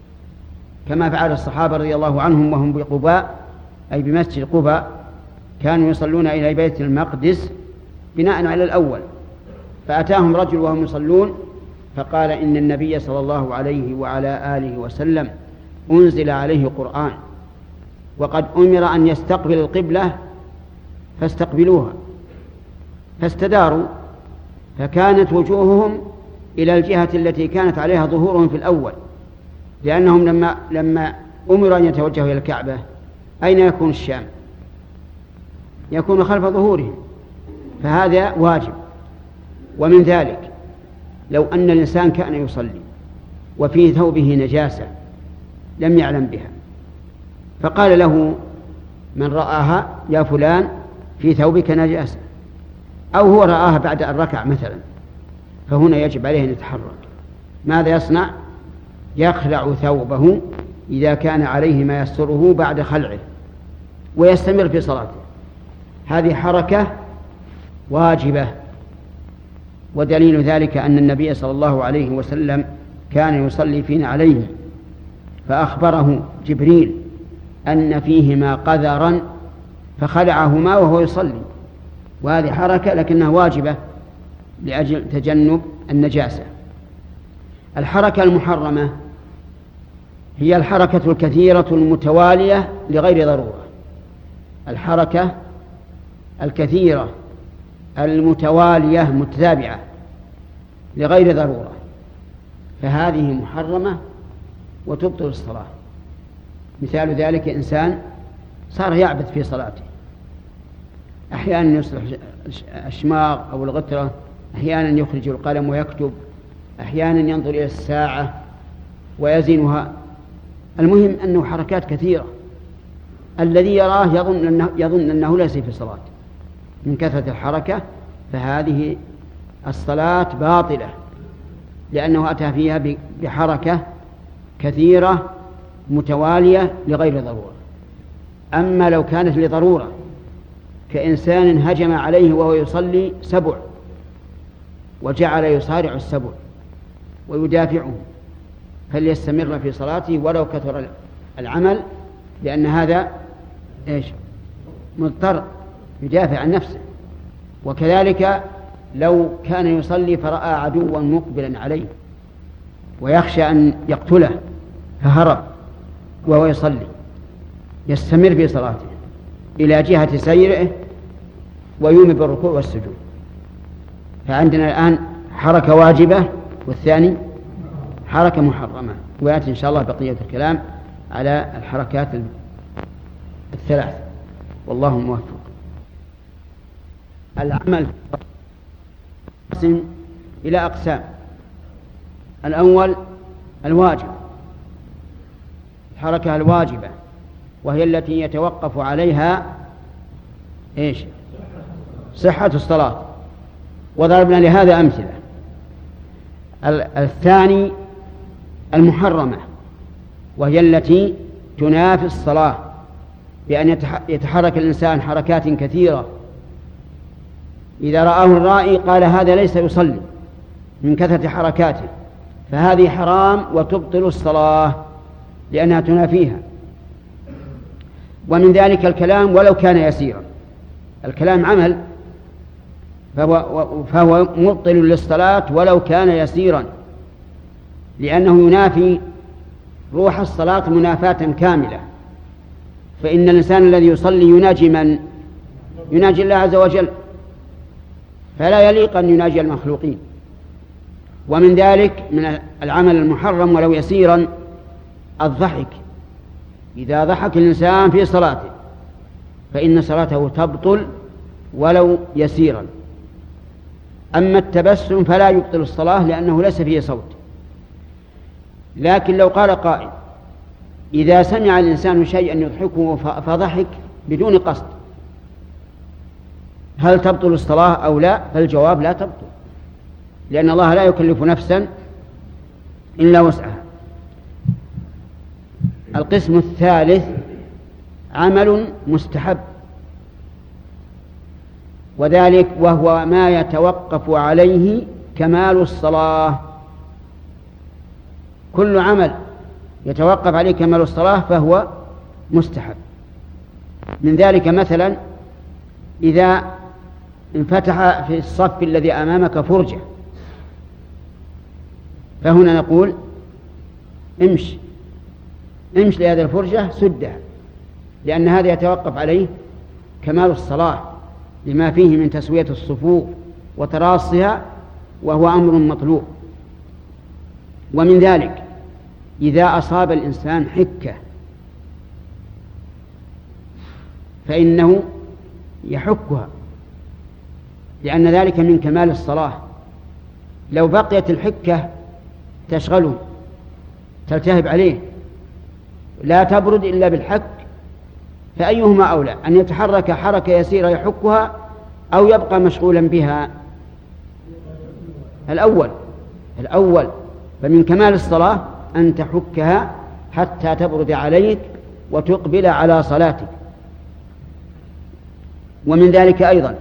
كما فعل الصحابة رضي الله عنهم وهم بقباء، أي بمسجد قباء، كانوا يصلون إلى بيت المقدس بناء على الأول، فأتاهم رجل وهم يصلون فقال إن النبي صلى الله عليه وعلى آله وسلم أنزل عليه قرآن وقد أمر أن يستقبل القبلة فاستقبلوها، فاستداروا فكانت وجوههم إلى الجهة التي كانت عليها ظهورهم في الأول، لأنهم لما أمروا أن يتوجهوا إلى الكعبة أين يكون الشام؟ يكون خلف ظهورهم، فهذا واجب. ومن ذلك لو أن الإنسان كان يصلي وفي ثوبه نجاسة لم يعلم بها، فقال له من رآها يا فلان في ثوبك نجاسة، أو هو رآها بعد أن ركع مثلا، فهنا يجب عليه أن يتحرك. ماذا يصنع؟ يخلع ثوبه إذا كان عليه ما يستره بعد خلعه ويستمر في صلاته. هذه حركة واجبة. ودليل ذلك أن النبي صلى الله عليه وسلم كان يصلي فينا عليه، فأخبره جبريل أن فيهما قذرا فخلعهما وهو يصلي، وهذه حركة لكنها واجبة لأجل تجنب النجاسة. الحركة المحرمة هي الحركة الكثيرة المتوالية لغير ضرورة. الحركة الكثيرة المتوالية متتابعة لغير ضرورة، فهذه محرمة وتبطل الصلاة. مثال ذلك إنسان صار يعبث في صلاته، أحيانا يصلح الشماغ أو الغترة، أحيانا يخرج القلم ويكتب، أحيانا ينظر إلى الساعة ويزنها. المهم أنه حركات كثيرة، الذي يراه يظن أنه ليس في صلاة من كثرة الحركة، فهذه الصلاة باطلة لأنه أتى فيها بحركة كثيرة متوالية لغير ضرورة. أما لو كانت لضرورة كإنسان هجم عليه وهو يصلي سبع وجعل يصارع السبع ويدافعه، فليستمر في صلاته ولو كثر العمل، لأن هذا مضطر يدافع عن نفسه. وكذلك لو كان يصلي فرأى عدوا مقبلا عليه ويخشى أن يقتله فهرب وهو يصلي، يستمر في صلاته إلى جهة سيره ويومي بالركوع والسجود. فعندنا الآن حركة واجبة والثاني حركة محرمة، ويأتي إن شاء الله بقية الكلام على الحركات الثلاث، والله موفق. العمل ينقسم إلى أقسام. الأول الواجب، الحركة الواجبة، وهي التي يتوقف عليها صحة الصلاة، وضربنا لهذا أمثلة. الثاني المحرمة، وهي التي تنافي الصلاة بأن يتحرك الإنسان حركات كثيرة، إذا رآه الرائي قال هذا ليس يصلي من كثرة حركاته، فهذه حرام وتبطل الصلاة لأنها تنافيها. ومن ذلك الكلام ولو كان يسيرا، الكلام عمل فهو مبطل للصلاة ولو كان يسيرا، لأنه ينافي روح الصلاة منافاة كاملة. فإن الإنسان الذي يصلي يناجي من؟ يناجي الله عز وجل، فلا يليق أن يناجي المخلوقين. ومن ذلك من العمل المحرم ولو يسيرا الضحك. إذا ضحك الإنسان في صلاته فإن صلاته تبطل ولو يسيرا. أما التبسم فلا يبطل الصلاة لأنه ليس فيه صوت. لكن لو قال قائل إذا سمع الإنسان شيئا يضحكه فضحك بدون قصد، هل تبطل الصلاة أو لا؟ فالجواب لا تبطل، لأن الله لا يكلف نفسا إلا وسعها. القسم الثالث عمل مستحب، وذلك وهو ما يتوقف عليه كمال الصلاة. كل عمل يتوقف عليه كمال الصلاة فهو مستحب. من ذلك مثلا إذا انفتح في الصف الذي أمامك فرجة، فهنا نقول امش لهذه الفرجة سدها، لأن هذا يتوقف عليه كمال الصلاة لما فيه من تسوية الصفوف وتراصها، وهو أمر مطلوب. ومن ذلك إذا أصاب الإنسان حكة فإنه يحكها، لأن ذلك من كمال الصلاة. لو بقيت الحكة تشغله تلتهب عليه لا تبرد إلا بالحك، فأيهما أولى، أن يتحرك حركة يسيرة يحكها أو يبقى مشغولا بها؟ الأول. فمن كمال الصلاة أن تحكها حتى تبرد عليك وتقبل على صلاتك. ومن ذلك أيضا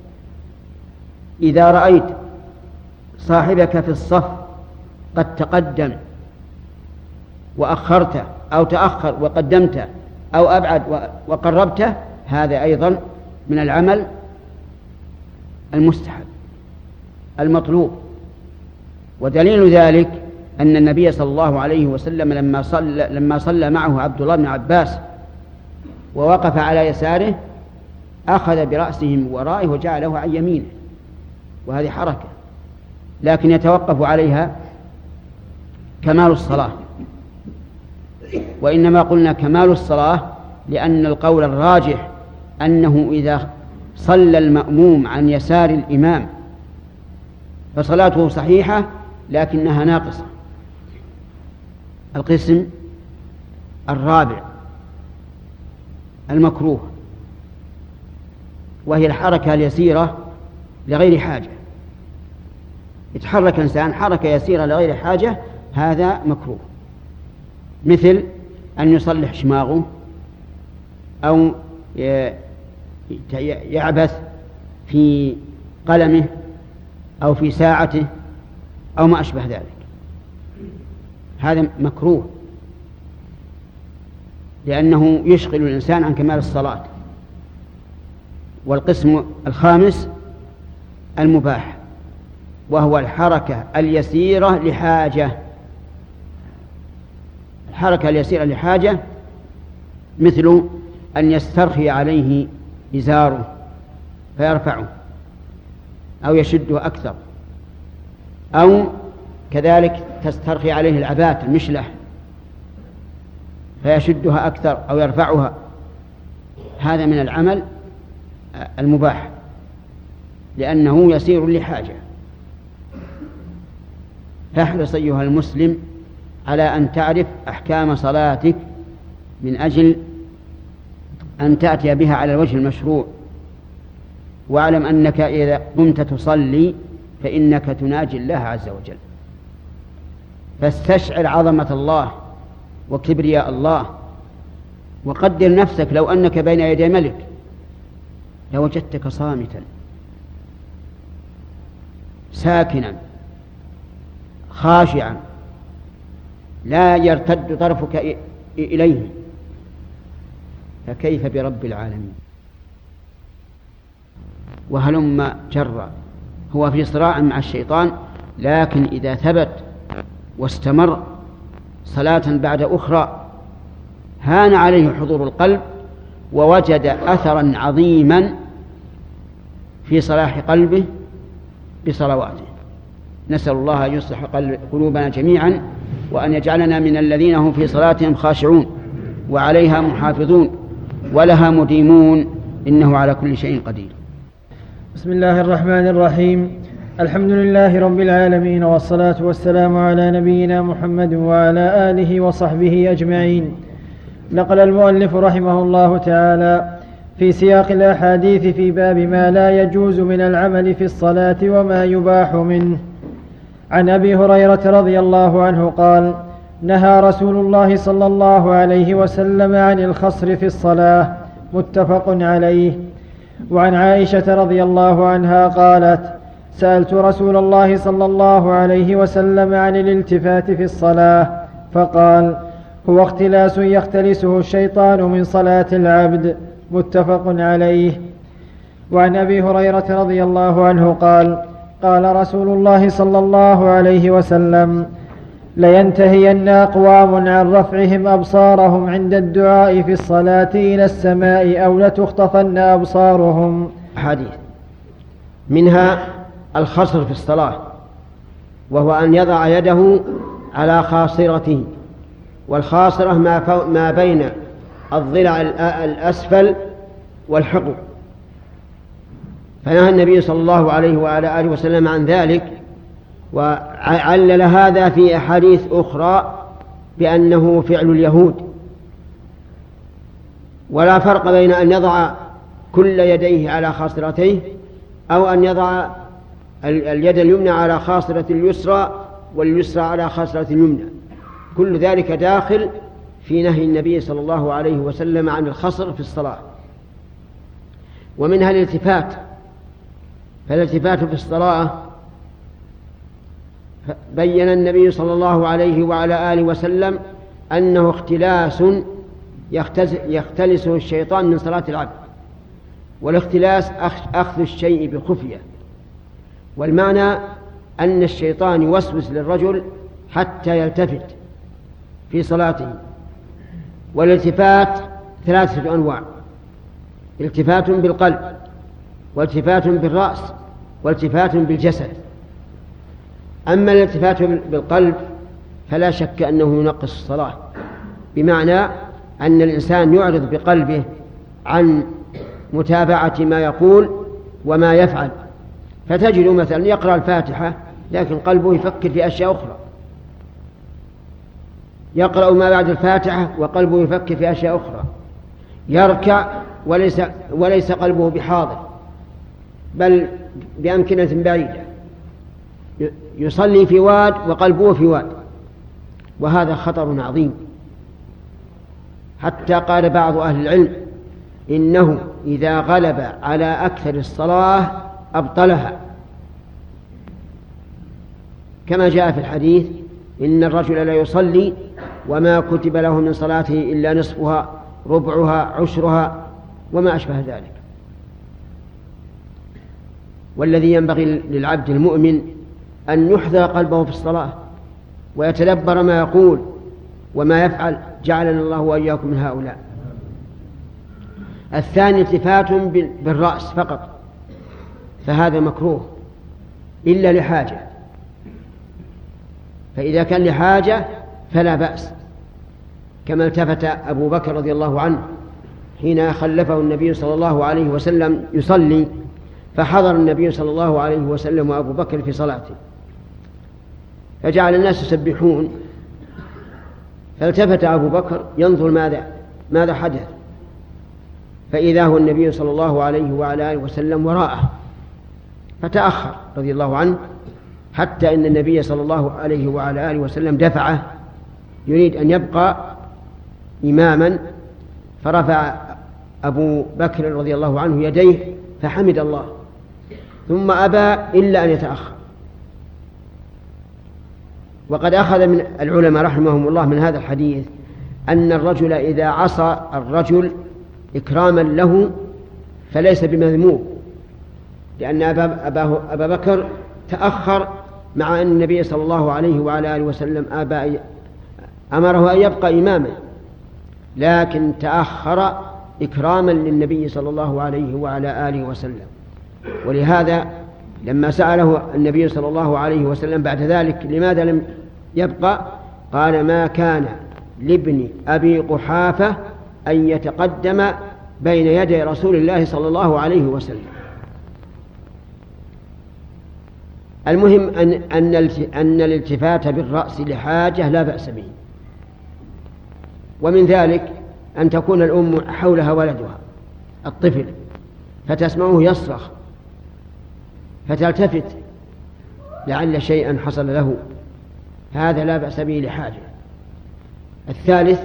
إذا رأيت صاحبك في الصف قد تقدم وأخرته أو تأخر وقدمته أو أبعد وقربته، هذا أيضا من العمل المستحب المطلوب. ودليل ذلك أن النبي صلى الله عليه وسلم لما صلى معه عبد الله بن عباس ووقف على يساره أخذ برأسه من ورائه وجعله عن يمينه، وهذه حركة لكن يتوقف عليها كمال الصلاة. وإنما قلنا كمال الصلاة لأن القول الراجح أنه إذا صلى المأموم عن يسار الإمام فصلاته صحيحة لكنها ناقصة. القسم الرابع المكروه، وهي الحركة اليسيرة لغير حاجة. يتحرك إنسان حركة يسيرة لغير حاجة، هذا مكروه، مثل أن يصلح شماغه أو يعبث في قلمه أو في ساعته أو ما أشبه ذلك، هذا مكروه لأنه يشغل الإنسان عن كمال الصلاة. والقسم الخامس المباح، وهو الحركة اليسيرة لحاجة. الحركة اليسيرة لحاجة مثل أن يسترخي عليه إزاره فيرفعه أو يشده أكثر، أو كذلك تسترخي عليه العباءة المشلح فيشدها أكثر أو يرفعها، هذا من العمل المباح لأنه يسير لحاجة. فاحرص أيها المسلم على أن تعرف أحكام صلاتك من أجل أن تأتي بها على الوجه المشروع. واعلم أنك إذا قمت تصلي فإنك تناجي الله عز وجل، فاستشعر عظمة الله وكبرياء الله، وقدر نفسك لو أنك بين يدي ملك لوجدتك صامتا ساكنا خاشعا لا يرتد طرفك إليه، فكيف برب العالمين؟ وهلم جرا، هو في صراع مع الشيطان، لكن إذا ثبت واستمر صلاة بعد أخرى هان عليه حضور القلب ووجد أثرا عظيما في صلاح قلبه بصلواته. نسأل الله أن يصلح قلوبنا جميعا، وأن يجعلنا من الذين هم في صلاتهم خاشعون وعليها محافظون ولها مديمون، إنه على كل شيء قدير. بسم الله الرحمن الرحيم. الحمد لله رب العالمين، والصلاة والسلام على نبينا محمد وعلى آله وصحبه أجمعين. نقل المؤلف رحمه الله تعالى في سياق الأحاديث في باب ما لا يجوز من العمل في الصلاة وما يباح منه. عن أبي هريرة رضي الله عنه قال: نهى رسول الله صلى الله عليه وسلم عن الخصر في الصلاة، متفق عليه. وعن عائشة رضي الله عنها قالت: سألت رسول الله صلى الله عليه وسلم عن الالتفات في الصلاة فقال: هو اختلاس يختلسه الشيطان من صلاة العبد، متفق عليه. وعن أبي هريرة رضي الله عنه قال: قال رسول الله صلى الله عليه وسلم: لينتهين أقوام عن رفعهم أبصارهم عند الدعاء في الصلاة إلى السماء أو لتخطفن أبصارهم. حديث منها الخصر في الصلاة، وهو أن يضع يده على خاصرته، والخاصرة ما بين الضلع الأسفل والحقو، فنهى النبي صلى الله عليه وعلى آله وسلم عن ذلك، وعلل هذا في أحاديث أخرى بأنه فعل اليهود. ولا فرق بين أن يضع كل يديه على خاصرتيه أو أن يضع اليد اليمنى على خاصرة اليسرى واليسرى على خاصرة اليمنى، كل ذلك داخل في نهي النبي صلى الله عليه وسلم عن الخصر في الصلاة. ومنها الالتفات، فالالتفات في الصلاة بين النبي صلى الله عليه وعلى آله وسلم أنه اختلاس يختلسه الشيطان من صلاة العبد، والاختلاس أخذ الشيء بخفية، والمعنى أن الشيطان يوسوس للرجل حتى يلتفت في صلاته. والالتفات 3 أنواع: التفات بالقلب، والتفات بالرأس، والتفات بالجسد. أما الالتفات بالقلب فلا شك أنه ينقص الصلاة، بمعنى أن الإنسان يعرض بقلبه عن متابعة ما يقول وما يفعل، فتجد مثلا يقرأ الفاتحة لكن قلبه يفكر في أشياء أخرى، يقرأ ما بعد الفاتحة وقلبه يفكر في أشياء أخرى، يركع وليس قلبه بحاضر بل بأمكنة بعيدة، يصلي في واد وقلبه في واد، وهذا خطر عظيم. حتى قال بعض أهل العلم إنه إذا غلب على أكثر الصلاة أبطلها، كما جاء في الحديث: إن الرجل لا يصلي وما كتب له من صلاته إلا نصفها، ربعها، عشرها، وما أشبه ذلك. والذي ينبغي للعبد المؤمن أن يحذر قلبه في الصلاة ويتدبر ما يقول وما يفعل، جعلنا الله وإياكم من هؤلاء. الثاني التفات بالرأس فقط، فهذا مكروه إلا لحاجة، فإذا كان لحاجة فلا بأس، كما التفت أبو بكر رضي الله عنه حين خلفه النبي صلى الله عليه وسلم يصلي، فحضر النبي صلى الله عليه وسلم وأبو بكر في صلاته، فجعل الناس يسبحون، فالتفت أبو بكر ينظر ماذا حدث، فإذا هو النبي صلى الله عليه وعلى آله وسلم وراءه، فتأخر رضي الله عنه حتى إن النبي صلى الله عليه وعلى آله وسلم دفعه يريد أن يبقى إماما، فرفع أبو بكر رضي الله عنه يديه فحمد الله، ثم أبى إلا أن يتأخر. وقد أخذ من العلماء رحمهم الله من هذا الحديث أن الرجل إذا عصى الرجل إكراما له فليس بمذموم، لأن أبا بكر تأخر مع أن النبي صلى الله عليه وعلى آله وسلم أمره أن يبقى إماما، لكن تأخر إكراما للنبي صلى الله عليه وعلى آله وسلم. ولهذا لما سأله النبي صلى الله عليه وسلم بعد ذلك لماذا لم يبقى، قال: ما كان لابن أبي قحافة أن يتقدم بين يدي رسول الله صلى الله عليه وسلم. المهم أن الالتفات بالرأس لحاجة لا بأس به. ومن ذلك أن تكون الأم حولها ولدها الطفل فتسمعه يصرخ فتلتفت لعل شيئا حصل له، هذا لا بأس به لحاجة. الثالث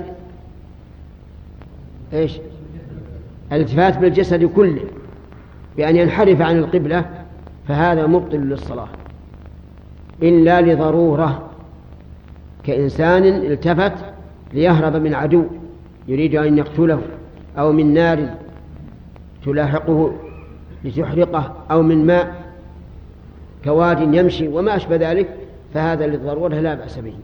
الالتفات بالجسد كله بأن ينحرف عن القبلة، فهذا مبطل للصلاة إلا لضرورة، كإنسان التفت ليهرب من عدو يريد أن يقتله، أو من نار تلاحقه لتحرقه، أو من ماء كواد يمشي وما أشبه ذلك، فهذا للضرورة لا بأس به.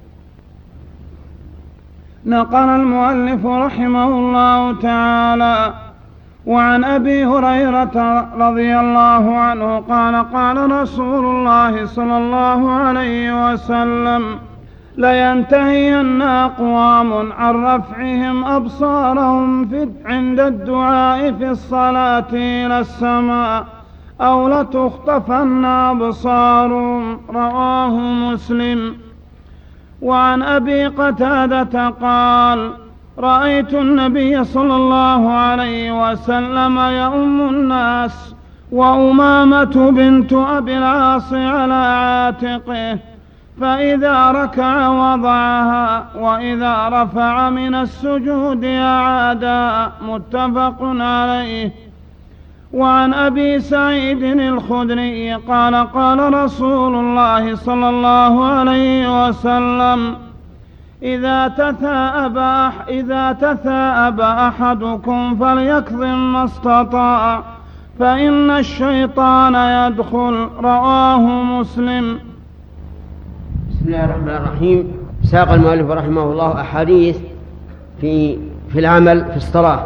نقل المؤلف رحمه الله تعالى: وعن أبي هريرة رضي الله عنه قال: قال رسول الله صلى الله عليه وسلم: لينتهين أقوام عن رفعهم أبصارهم عند الدعاء في الصلاة إلى السماء، أو لتخطفن أبصارهم. رواه مسلم. وعن أبي قتادة قال: رأيت النبي صلى الله عليه وسلم يؤم الناس وأمامة بنت أبي العاص على عاتقه، فإذا ركع وضعها وإذا رفع من السجود أعادا. متفق عليه. وعن أبي سعيد الخدري قال: قال رسول الله صلى الله عليه وسلم: إذا تثاءب أحدكم فليكظم ما استطاع، فإن الشيطان يدخل. رواه مسلم. بسم الله الرحمن الرحيم. ساق المؤلف رحمه الله أحاديث في العمل في الصلاة،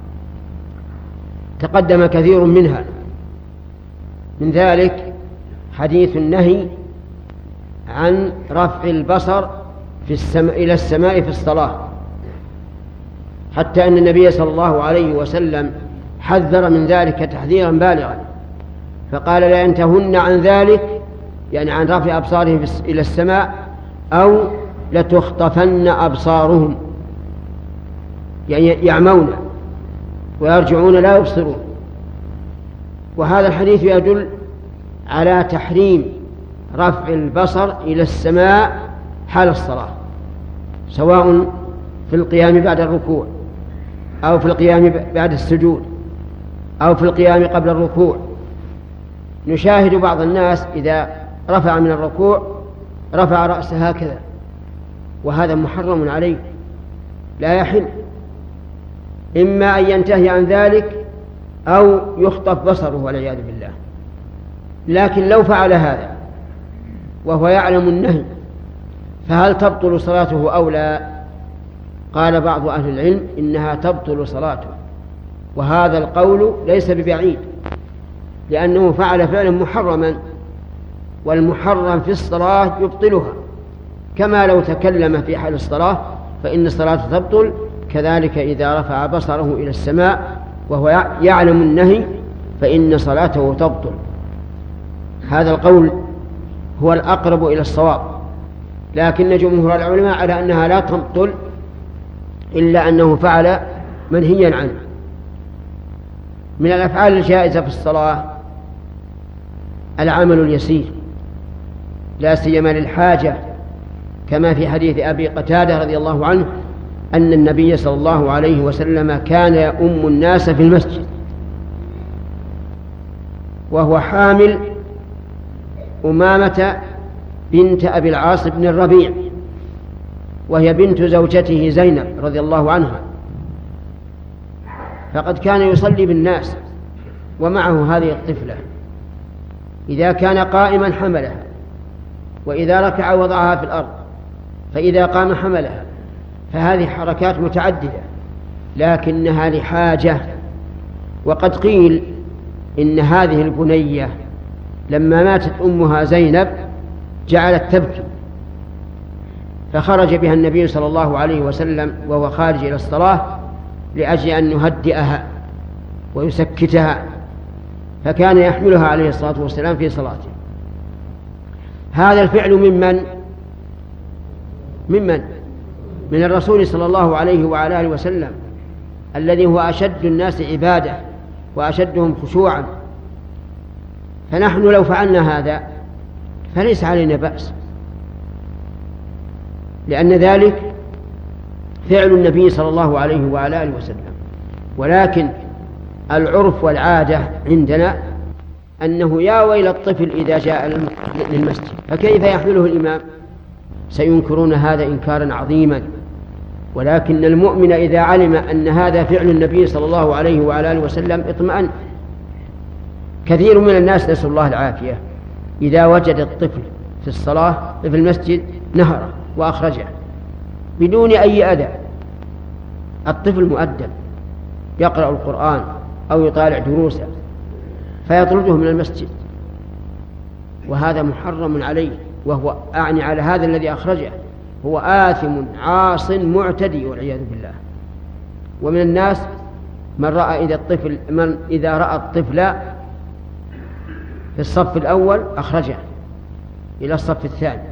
تقدم كثير منها، من ذلك حديث النهي عن رفع البصر إلى السماء في الصلاة، حتى أن النبي صلى الله عليه وسلم حذر من ذلك تحذيرا بالغا، فقال: لا ينتهن عن ذلك، يعني عن رفع أبصارهم إلى السماء، أو لتخطفن أبصارهم، يعني يعمون ويرجعون لا يبصرون. وهذا الحديث يدل على تحريم رفع البصر إلى السماء حال الصلاة، سواء في القيام بعد الركوع، أو في القيام بعد السجود، أو في القيام قبل الركوع. نشاهد بعض الناس إذا رفع من الركوع رفع رأسه هكذا، وهذا محرم عليه، لا يحل، إما أن ينتهي عن ذلك أو يخطف بصره والعياذ بالله. لكن لو فعل هذا وهو يعلم النهي فهل تبطل صلاته أو لا؟ قال بعض أهل العلم إنها تبطل صلاته، وهذا القول ليس ببعيد، لأنه فعل فعلا محرما، والمحرم في الصلاة يبطلها، كما لو تكلم في حال الصلاة فإن الصلاة تبطل، كذلك إذا رفع بصره إلى السماء وهو يعلم النهي فإن صلاته تبطل. هذا القول هو الأقرب إلى الصواب، لكن جمهور العلماء على أنها لا تبطل إلا أنه فعل منهيا عنه. من الأفعال الجائزة في الصلاة العمل اليسير، لا سيما للحاجة، كما في حديث أبي قتادة رضي الله عنه أن النبي صلى الله عليه وسلم كان يؤم الناس في المسجد وهو حامل أمامة بنت أبي العاص بن الربيع، وهي بنت زوجته زينب رضي الله عنها، فقد كان يصلي بالناس ومعه هذه الطفلة، إذا كان قائما حملها، وإذا ركع وضعها في الأرض، فإذا قام حملها، فهذه حركات متعددة لكنها لحاجة. وقد قيل إن هذه البنية لما ماتت أمها زينب جعلت تبكي، فخرج بها النبي صلى الله عليه وسلم وهو خارج إلى الصلاة لأجل أن يهدئها ويسكتها، فكان يحملها عليه الصلاة والسلام في صلاته. هذا الفعل من الرسول صلى الله عليه وعلى آله وسلم، الذي هو أشد الناس عبادة وأشدهم خشوعا، فنحن لو فعلنا هذا فليس علينا بأس، لأن ذلك فعل النبي صلى الله عليه وعلى آله وسلم. ولكن العرف والعادة عندنا أنه يا ويل الطفل إذا جاء للمسجد، فكيف يحمله الإمام؟ سينكرون هذا إنكارا عظيما. ولكن المؤمن إذا علم أن هذا فعل النبي صلى الله عليه وعلى آله وسلم اطمأن. كثير من الناس نسأل الله العافية إذا وجد الطفل في الصلاة في المسجد نهره وأخرجه بدون أي أذى. الطفل مؤدب يقرأ القرآن أو يطالع دروسه فيطرده من المسجد، وهذا محرم عليه، وهو أعني على هذا الذي أخرجه، هو آثم عاص معتدي والعياذ بالله. ومن الناس من إذا رأى الطفل في الصف الأول أخرجه إلى الصف الثاني،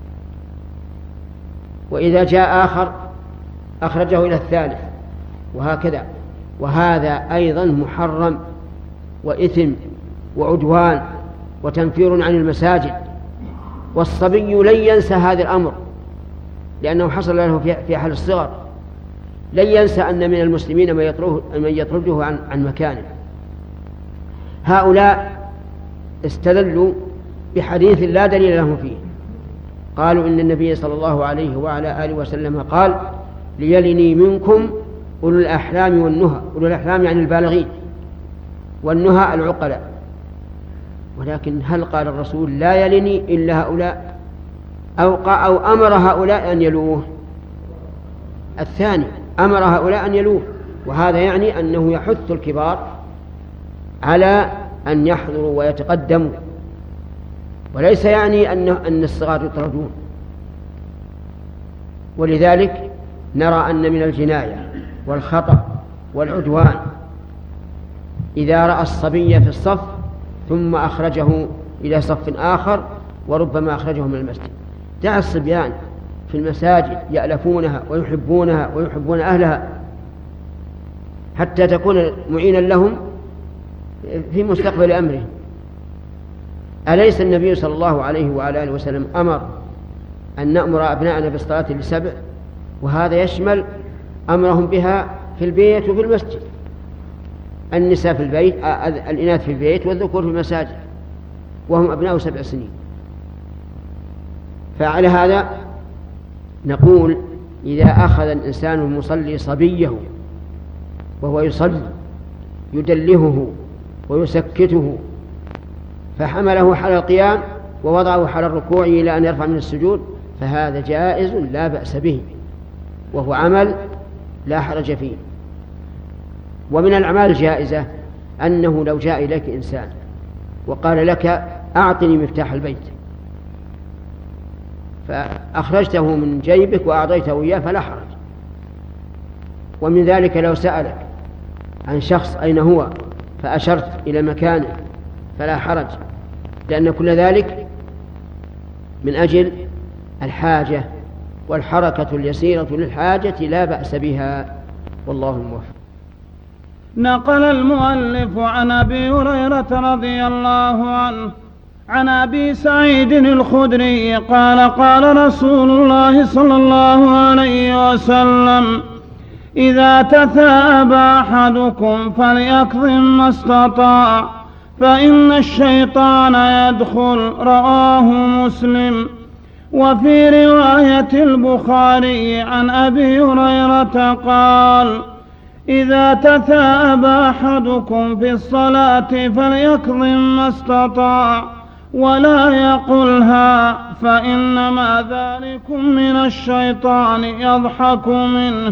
وإذا جاء آخر أخرجه إلى الثالث، وهكذا. وهذا أيضا محرم وإثم وعدوان وتنفير عن المساجد. والصبي لن ينسى هذا الأمر لأنه حصل له في حال الصغر، لن ينسى أن من المسلمين من يطرده عن مكانه. هؤلاء استدلوا بحديث لا دليل لهم فيه، قالوا إن النبي صلى الله عليه وعلى آله وسلم قال: ليلني منكم أولو الأحلام والنهى. أولو الأحلام يعني البالغين، والنهى العقلاء. ولكن هل قال الرسول لا يلني إلا هؤلاء أو أمر هؤلاء أن يلوه؟ الثاني، أمر هؤلاء أن يلوه، وهذا يعني أنه يحث الكبار على أن يحضروا ويتقدموا، وليس يعني أن الصغار يطردون. ولذلك نرى أن من الجناية والخطأ والعدوان إذا رأى الصبي في الصف ثم أخرجه إلى صف آخر، وربما أخرجه من المسجد. دع الصبيان في المساجد يألفونها ويحبونها ويحبون أهلها حتى تكون معينا لهم في مستقبل أمرهم. أليس النبي صلى الله عليه وعلى آله وسلم أمر أن نأمر أبناءنا بالصلاة ل7، وهذا يشمل أمرهم بها في البيت وفي المسجد، النساء في البيت، الإناث في البيت والذكور في المساجد وهم أبناء 7 سنين. فعلى هذا نقول: إذا أخذ الإنسان المصلي صبيه وهو يصلي يدلهه ويسكته فحمله حال القيام ووضعه حال الركوع إلى أن يرفع من السجود، فهذا جائز لا بأس به، وهو عمل لا حرج فيه. ومن الأعمال الجائزة أنه لو جاء إليك إنسان وقال لك: أعطني مفتاح البيت، فأخرجته من جيبك وأعطيته إياه فلا حرج. ومن ذلك لو سألك عن شخص أين هو فأشرت إلى مكانه فلا حرج، لأن كل ذلك من أجل الحاجة، والحركة اليسيرة للحاجة لا بأس بها، والله الموفق. نقل المؤلف عن أبي هريرة رضي الله عنه عن أبي سعيد الخدري قال: قال رسول الله صلى الله عليه وسلم: إذا تثاءب أحدكم فليكظم ما استطاع، فإن الشيطان يدخل. رواه مسلم. وفي رواية البخاري عن أبي هريرة قال: إذا تثاءب أحدكم في الصلاة فليكظم ما استطاع ولا يقلها، فإنما ذلكم من الشيطان يضحك منه.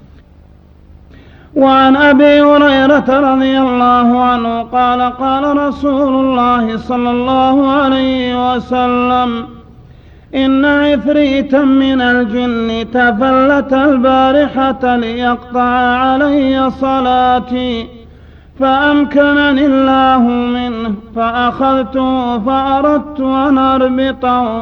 وعن أبي هريرة رضي الله عنه قال: قال رسول الله صلى الله عليه وسلم: إن عفريتا من الجن تفلت البارحة ليقطع علي صلاتي، فأمكنني الله منه، فأخذته فأردت أن أربطه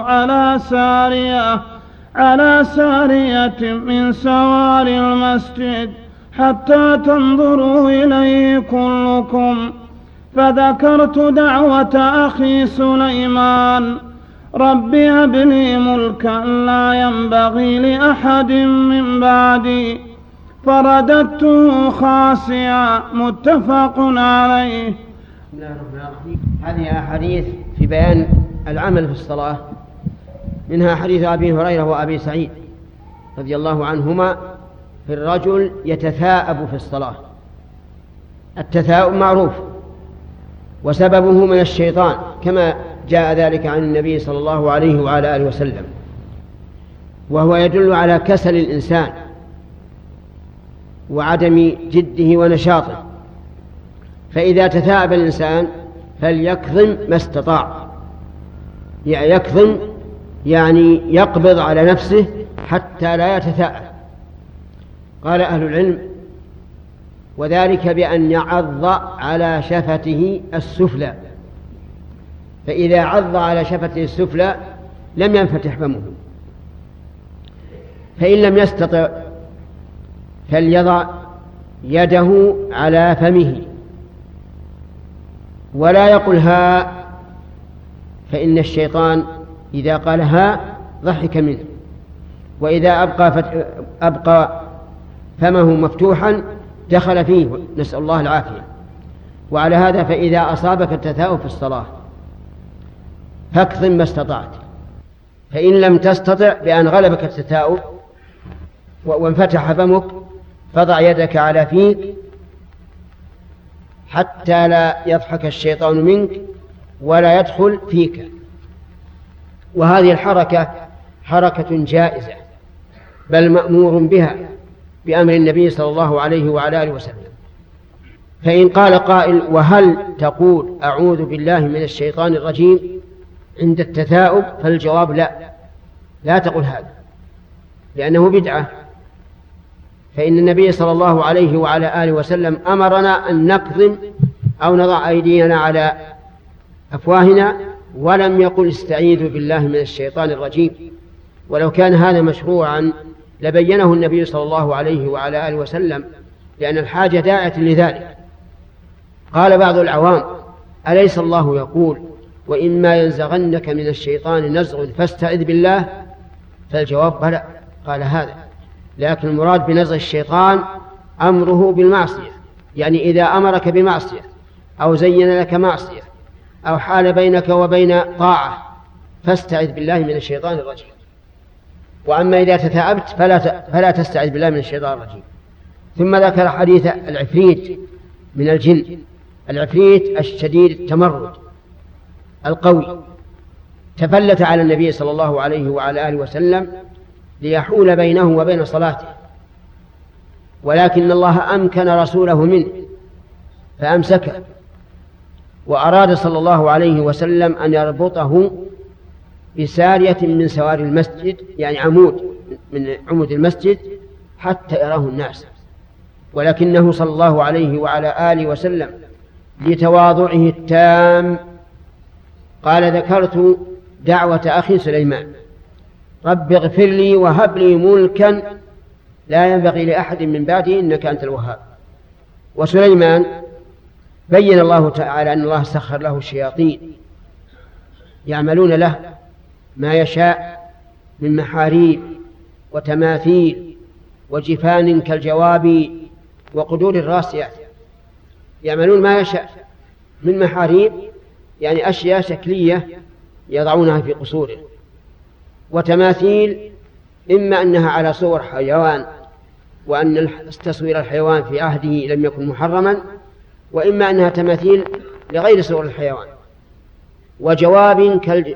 على سارية من سوار المسجد حتى تنظروا إليه كلكم، فذكرت دعوة أخي سليمان: رب هب لي ملكا لا ينبغي لأحد من بعدي، فرددته خاسئا. متفق عليه. هذه أحاديث في بيان العمل في الصلاة، منها حديث أبي هريرة وأبي سعيد رضي الله عنهما في الرجل يتثاءب في الصلاة. التثاؤب معروف وسببه من الشيطان كما جاء ذلك عن النبي صلى الله عليه وعلى آله وسلم، وهو يدل على كسل الإنسان وعدم جده ونشاطه. فإذا تثاءب الإنسان فليكظم ما استطاع، يكظم يعني يقبض على نفسه حتى لا يتثاءب. قال أهل العلم: وذلك بأن يعض على شفته السفلى، فإذا عض على شفته السفلى لم ينفتح فمه. فإن لم يستطع فليضع يده على فمه ولا يقل ها، فإن الشيطان إذا قال ها ضحك منه، وإذا أبقى فمه مفتوحا دخل فيه، نسأل الله العافية. وعلى هذا فإذا أصابك التثاؤب في الصلاة فاكظم ما استطعت، فإن لم تستطع بأن غلبك التثاؤب وانفتح فمك فضع يدك على فيك حتى لا يضحك الشيطان منك ولا يدخل فيك. وهذه الحركة حركة جائزة بل مأمور بها بأمر النبي صلى الله عليه وعلى آله وسلم. فإن قال قائل وهل تقول أعوذ بالله من الشيطان الرجيم عند التثاؤب؟ فالجواب لا تقول هذا، لأنه بدعة. فإن النبي صلى الله عليه وعلى آله وسلم أمرنا أن نكظم أو نضع أيدينا على أفواهنا، ولم يقل استعيذوا بالله من الشيطان الرجيم. ولو كان هذا مشروعا لبينه النبي صلى الله عليه وعلى آله وسلم، لأن الحاجة داعية لذلك. قال بعض العوام أليس الله يقول وإما ينزغنك من الشيطان نزغ فاستعذ بالله؟ فالجواب بلى، قال هذا، لكن المراد بنزغ الشيطان أمره بالمعصية، يعني إذا أمرك بمعصية أو زين لك معصية أو حال بينك وبين طاعة فاستعذ بالله من الشيطان الرجيم. وأما إذا تثاءبت فلا تستعذ بالله من الشيطان الرجيم. ثم ذكر حديث العفريت من الجن، العفريت الشديد التمرد القوي، تفلت على النبي صلى الله عليه وعلى آله وسلم ليحول بينه وبين صلاته، ولكن الله أمكن رسوله منه فأمسكه، وأراد صلى الله عليه وسلم أن يربطه بسارية من سواري المسجد، يعني عمود من عمود المسجد، حتى يراه الناس. ولكنه صلى الله عليه وعلى آله وسلم لتواضعه التام قال ذكرت دعوة أخي سليمان رب اغفر لي وهب لي ملكا لا ينبغي لأحد من بعدي إنك أنت الوهاب. وسليمان بين الله تعالى أن الله سخر له الشياطين يعملون له ما يشاء من محاريب وتماثيل وجفان كالجواب وقدور الراسيات، يعملون ما يشاء من محاريب، يعني أشياء شكلية يضعونها في قصوره، وتماثيل إما أنها على صور حيوان وأن تصوير الحيوان في عهده لم يكن محرما، وإما أنها تماثيل لغير صور الحيوان، وجواب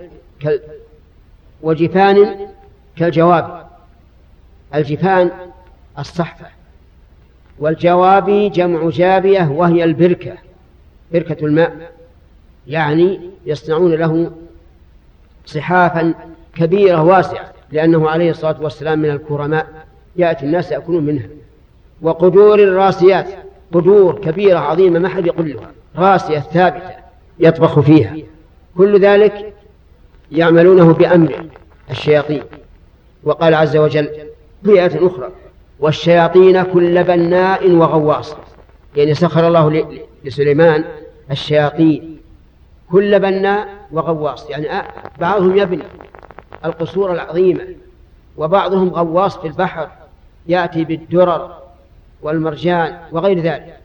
وجفان كالجواب. الجفان الصحفة، والجواب جمع جابية وهي البركة، بركة الماء، يعني يصنعون له صحافا كبيرة واسعة، لأنه عليه الصلاة والسلام من الكرماء يأتي الناس يأكلون منها. وقدور الراسيات، قدور كبيرة عظيمة ما حد يقلها، راسية ثابتة يطبخ فيها، كل ذلك يعملونه بأمر الشياطين. وقال عز وجل في آية أخرى والشياطين كل بناء وغواص، يعني سخر الله لسليمان الشياطين كل بناء وغواص، يعني بعضهم يبني القصور العظيمة، وبعضهم غواص في البحر يأتي بالدرر والمرجان وغير ذلك.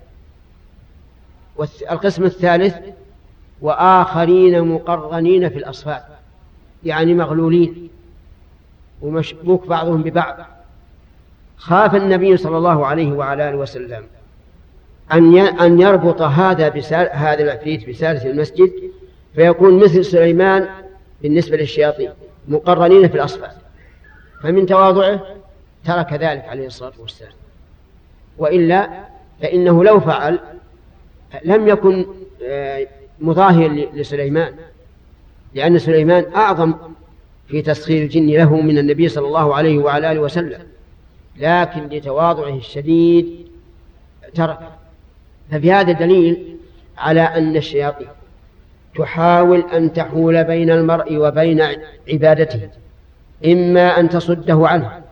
والقسم الثالث وآخرين مقرنين في الأصفاد، يعني مغلولين ومشبوك بعضهم ببعض. خاف النبي صلى الله عليه وعلى آله وسلم أن يربط هذا العفريت بسالة المسجد فيكون مثل سليمان بالنسبة للشياطين مقرنين في الأصفاد، فمن تواضعه ترك ذلك عليه الصلاة والسلام. وإلا فإنه لو فعل لم يكن مضاهيا لسليمان، لأن سليمان أعظم في تسخير الجن له من النبي صلى الله عليه وعلى آله وسلم، لكن لتواضعه الشديد ترك. ففي هذا دليل على أن الشياطين تحاول أن تحول بين المرء وبين عبادته، إما أن تصده عنه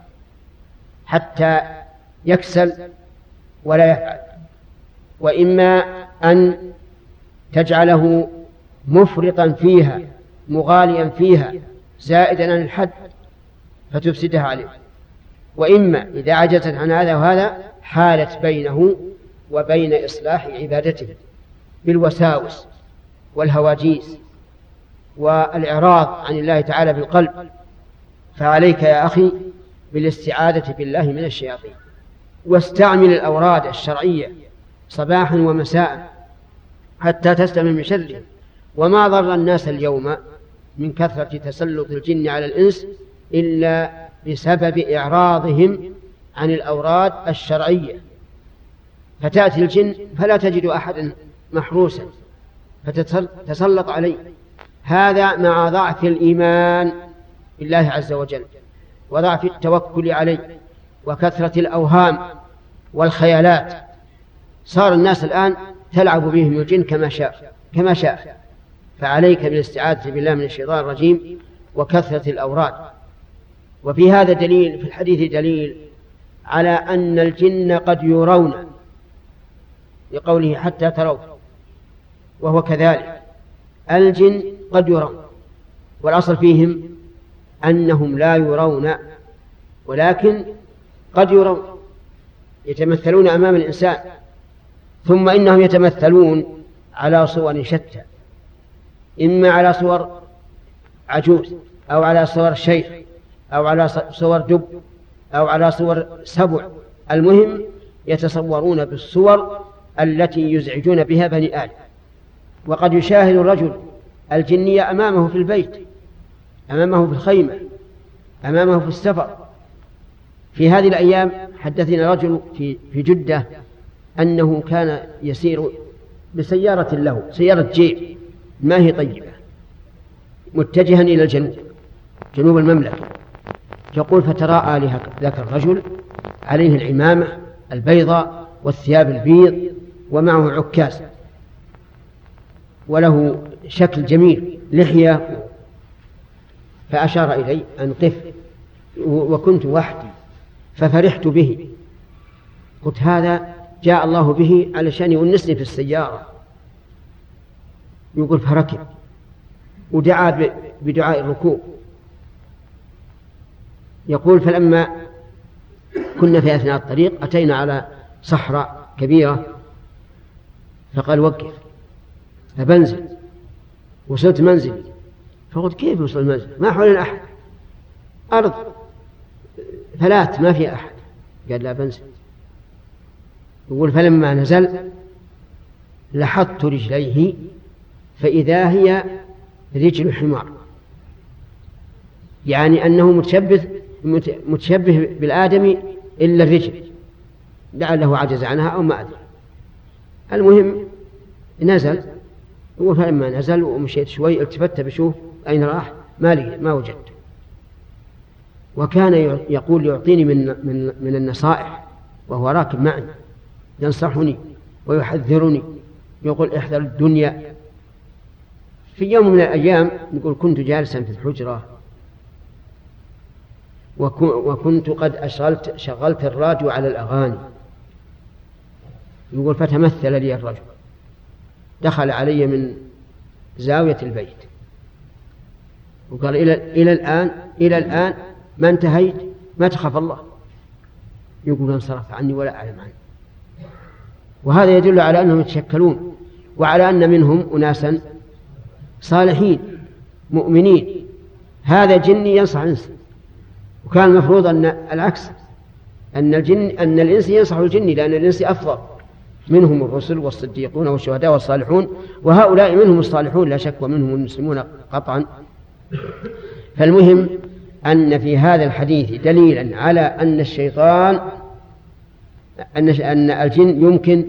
حتى يكسل ولا يفعل، وإما أن تجعله مفرطا فيها مغاليا فيها زائدا عن الحد فتفسدها عليه، وإما إذا عجزت عن هذا وهذا حالت بينه وبين إصلاح عبادته بالوساوس والهواجيس والإعراض عن الله تعالى بالقلب. فعليك يا أخي بالاستعاذة بالله من الشياطين، واستعمل الأوراد الشرعية صباحا ومساء حتى تستمر من شره. وما ضر الناس اليوم من كثرة تسلط الجن على الإنس إلا بسبب إعراضهم عن الأوراد الشرعية، فتأتي الجن فلا تجد أحد محروسا فتتسلط عليه. هذا مع ضعف الإيمان بالله عز وجل وضعف التوكل عليه وكثرة الأوهام والخيالات. صار الناس الآن تلعب بهم الجن كما شاء. فعليك بالاستعاذة بالله من الشيطان الرجيم وكثرة الأوراد. وفي هذا دليل، في الحديث دليل على أن الجن قد يرون، لقوله حتى تروا، وهو كذلك. الجن قد يرون، والأصل فيهم أنهم لا يرون، ولكن قد يرون، يتمثلون أمام الإنسان، ثم إنهم يتمثلون على صور شتى، إما على صور عجوز أو على صور شيخ أو على صور دب أو على صور سبع. المهم يتصورون بالصور التي يزعجون بها بني آدم. وقد يشاهد الرجل الجنية أمامه في البيت، أمامه في الخيمة، أمامه في السفر. في هذه الأيام حدثنا رجل في جدة أنه كان يسير بسيارة له، سيارة جيب ما هي طيبة، متجها إلى الجنوب، جنوب المملكة. يقول فتراءى ذاك الرجل عليه العمامة البيضاء والثياب البيض ومعه عكاز وله شكل جميل، لحية. فأشار إلي أن قف، وكنت وحدي ففرحت به. قلت هذا جاء الله به علشان يونسني في السيارة. يقول فركب ودعا بدعاء الركوب. يقول فلما كنا في أثناء الطريق أتينا على صحراء كبيرة، فقال وقف، فبنزل. وصلت منزلي، فقلت كيف وصل المنزل؟ ما حولنا أحد، أرض ثلاث ما في أحد. قال لا بنزل. يقول فلما نزل لحظت رجليه فإذا هي رجل حمار، يعني أنه متشبه بالآدمي إلا الرجل، لعله عجز عنها أو ما أدري. المهم نزل. فلما نزل ومشيت شوي التفت بشوف أين راح، ما وجدته. وكان يقول يعطيني من النصائح وهو راكب معي، ينصحني ويحذرني، يقول احذر الدنيا. في يوم من الأيام يقول كنت جالسا في الحجرة وكنت قد شغلت الراديو على الأغاني. يقول فتمثل لي الرجل، دخل علي من زاوية البيت وقال إلى الآن ما انتهيت، ما تخاف الله؟ يقول انصرف عني ولا أعلم عنه. وهذا يدل على أنهم يتشكلون، وعلى أن منهم أناسا صالحين مؤمنين. هذا جني ينصح إنس، وكان المفروض أن العكس، أن الإنس ينصح الجني، لأن الإنس أفضل، منهم الرسل والصديقون والشهداء والصالحون، وهؤلاء منهم الصالحون لا شك، ومنهم المسلمون قطعا. فالمهم أن في هذا الحديث دليلا على أن الشيطان أن الجن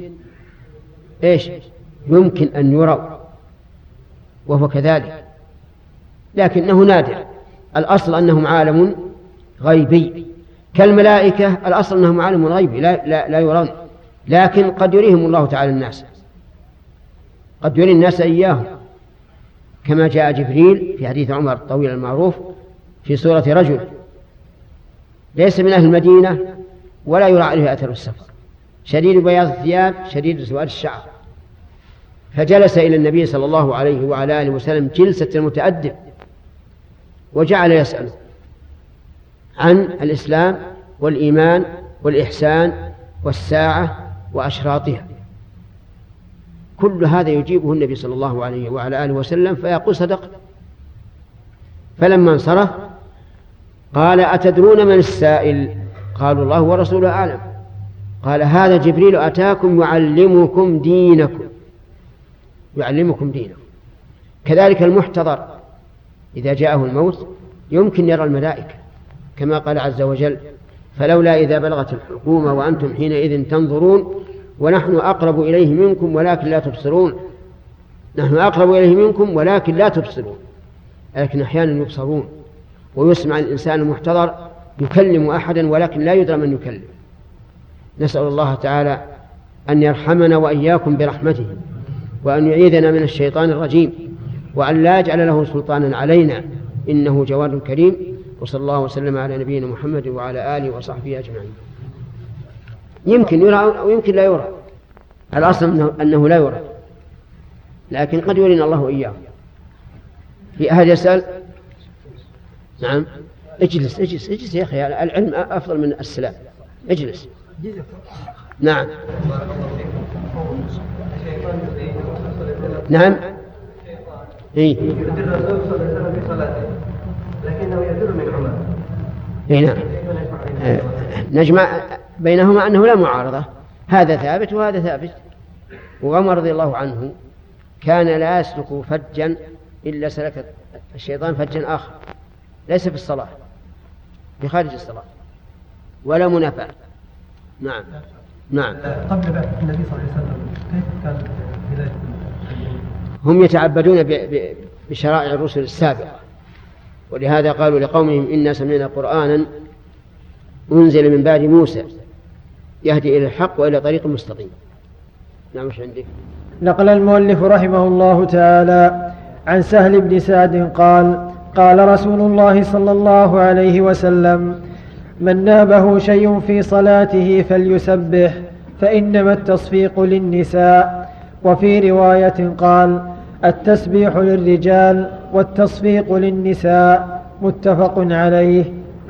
يمكن أن يروا، وهو كذلك، لكنه نادر. الأصل أنهم عالم غيبي كالملائكة، الأصل أنهم عالم غيبي لا يرون، لكن قد يريهم الله تعالى الناس، قد يري الناس إياهم. كما جاء جبريل في حديث عمر الطويل المعروف في صورة رجل ليس من أهل المدينة ولا يرى عليه أثر السفر، شديد بياض الثياب شديد سواد الشعر، فجلس إلى النبي صلى الله عليه وعلى آله وسلم جلسة المتأدب وجعل يسأل عن الإسلام والإيمان والإحسان والساعة وأشراطها. كل هذا يجيبه النبي صلى الله عليه وعلى آله وسلم فيقول صدق. فلما انصرف قال أتدرون من السائل؟ قالوا الله ورسوله أعلم. قال هذا جبريل أتاكم يعلمكم دينكم. يعلمكم دينكم. كذلك المحتضر إذا جاءه الموت يمكن يرى الملائكة كما قال عز وجل فلولا إذا بلغت الحكومة وأنتم حينئذ تنظرون ونحن أقرب إليه منكم ولكن لا تبصرون. نحن أقرب إليه منكم ولكن لا تبصرون، لكن أحيانا يبصرون ويسمع الإنسان المحتضر يكلم أحدا ولكن لا يدرى من يكلم. نسأل الله تعالى أن يرحمنا وإياكم برحمته وأن يعيذنا من الشيطان الرجيم وأن لا يجعل له سلطانا علينا إنه جواد كريم. وصلى الله وسلم على نبينا محمد وعلى آله وصحبه أجمعين. يمكن يرى ويمكن لا يرى، الأصل أنه لا يرى، لكن قد يرينا الله إياه. في أحد يسأل؟ نعم. اجلس اجلس اجلس يا أخي، العلم أفضل من السلام. اجلس. نعم نعم. إيه؟ لكنه يفر من عمر. نعم. نجمع بينهما أنه لا معارضة، هذا ثابت وهذا ثابت. وعمر رضي الله عنه كان لا يسلك فجا إلا سلك الشيطان فجا آخر، ليس في الصلاة، بخارج الصلاة ولا منافاة. نعم نعم. قبل بعث النبي صلى الله عليه وسلم كيف كان بداية؟ هم يتعبدون بشرائع الرسل السابقة، ولهذا قالوا لقومهم إنا سمعنا قرآنا أنزل من بعد موسى يهدي إلى الحق وإلى طريق مستقيم. نعم. مش عندك؟ نقل المؤلف رحمه الله تعالى عن سهل بن سعد قال قال رسول الله صلى الله عليه وسلم من نابه شيء في صلاته فليسبح فإنما التصفيق للنساء. وفي رواية قال التسبيح للرجال والتصفيق للنساء، متفق عليه.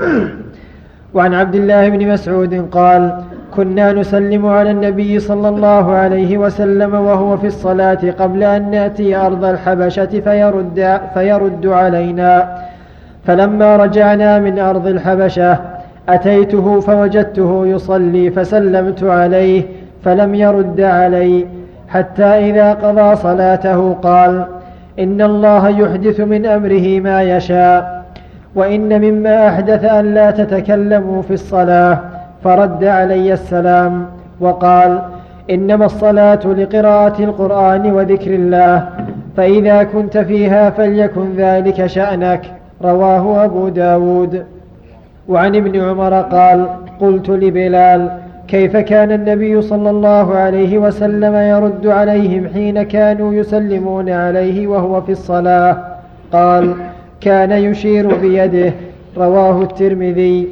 وعن عبد الله بن مسعود قال كنا نسلم على النبي صلى الله عليه وسلم وهو في الصلاة قبل أن نأتي أرض الحبشة فيرد علينا، فلما رجعنا من أرض الحبشة أتيته فوجدته يصلي فسلمت عليه فلم يرد علي، حتى إذا قضى صلاته قال إن الله يحدث من أمره ما يشاء، وإن مما أحدث أن لا تتكلموا في الصلاة، فرد علي السلام وقال إنما الصلاة لقراءة القرآن وذكر الله، فإذا كنت فيها فليكن ذلك شأنك. رواه أبو داود. وعن ابن عمر قال قلت لبلال كيف كان النبي صلى الله عليه وسلم يرد عليهم حين كانوا يسلمون عليه وهو في الصلاة؟ قال كان يشير بيده. رواه الترمذي.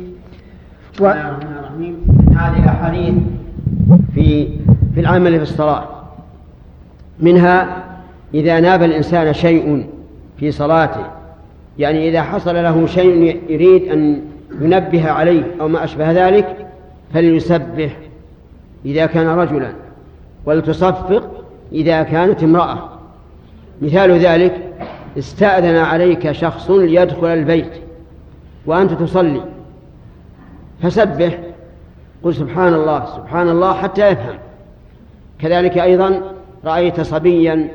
هذه أحاديث في العمل في الصلاة، منها إذا ناب الإنسان شيء في صلاته، يعني إذا حصل له شيء يريد أن ينبه عليه أو ما أشبه ذلك فليسبح إذا كان رجلا، ولتصفق إذا كانت امرأة. مثال ذلك استأذن عليك شخص ليدخل البيت وأنت تصلي فسبح، قل سبحان الله سبحان الله حتى يفهم. كذلك أيضا رأيت صبيا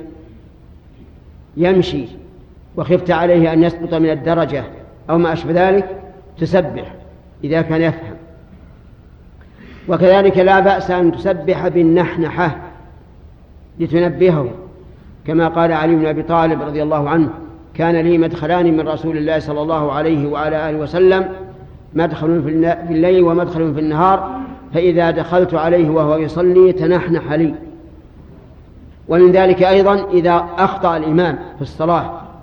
يمشي وخفت عليه أن يسقط من الدرجة أو ما أشبه ذلك تسبح إذا كان يفهم. وكذلك لا بأس أن تسبح بالنحنحة لتنبهه، كما قال علي بن أبي طالب رضي الله عنه كان لي مدخلان من رسول الله صلى الله عليه وعلى آله وسلم، مدخل في الليل ومدخل في النهار، فإذا دخلت عليه وهو يصلي تنحنح لي. ومن ذلك أيضا إذا أخطأ الإمام في الصلاة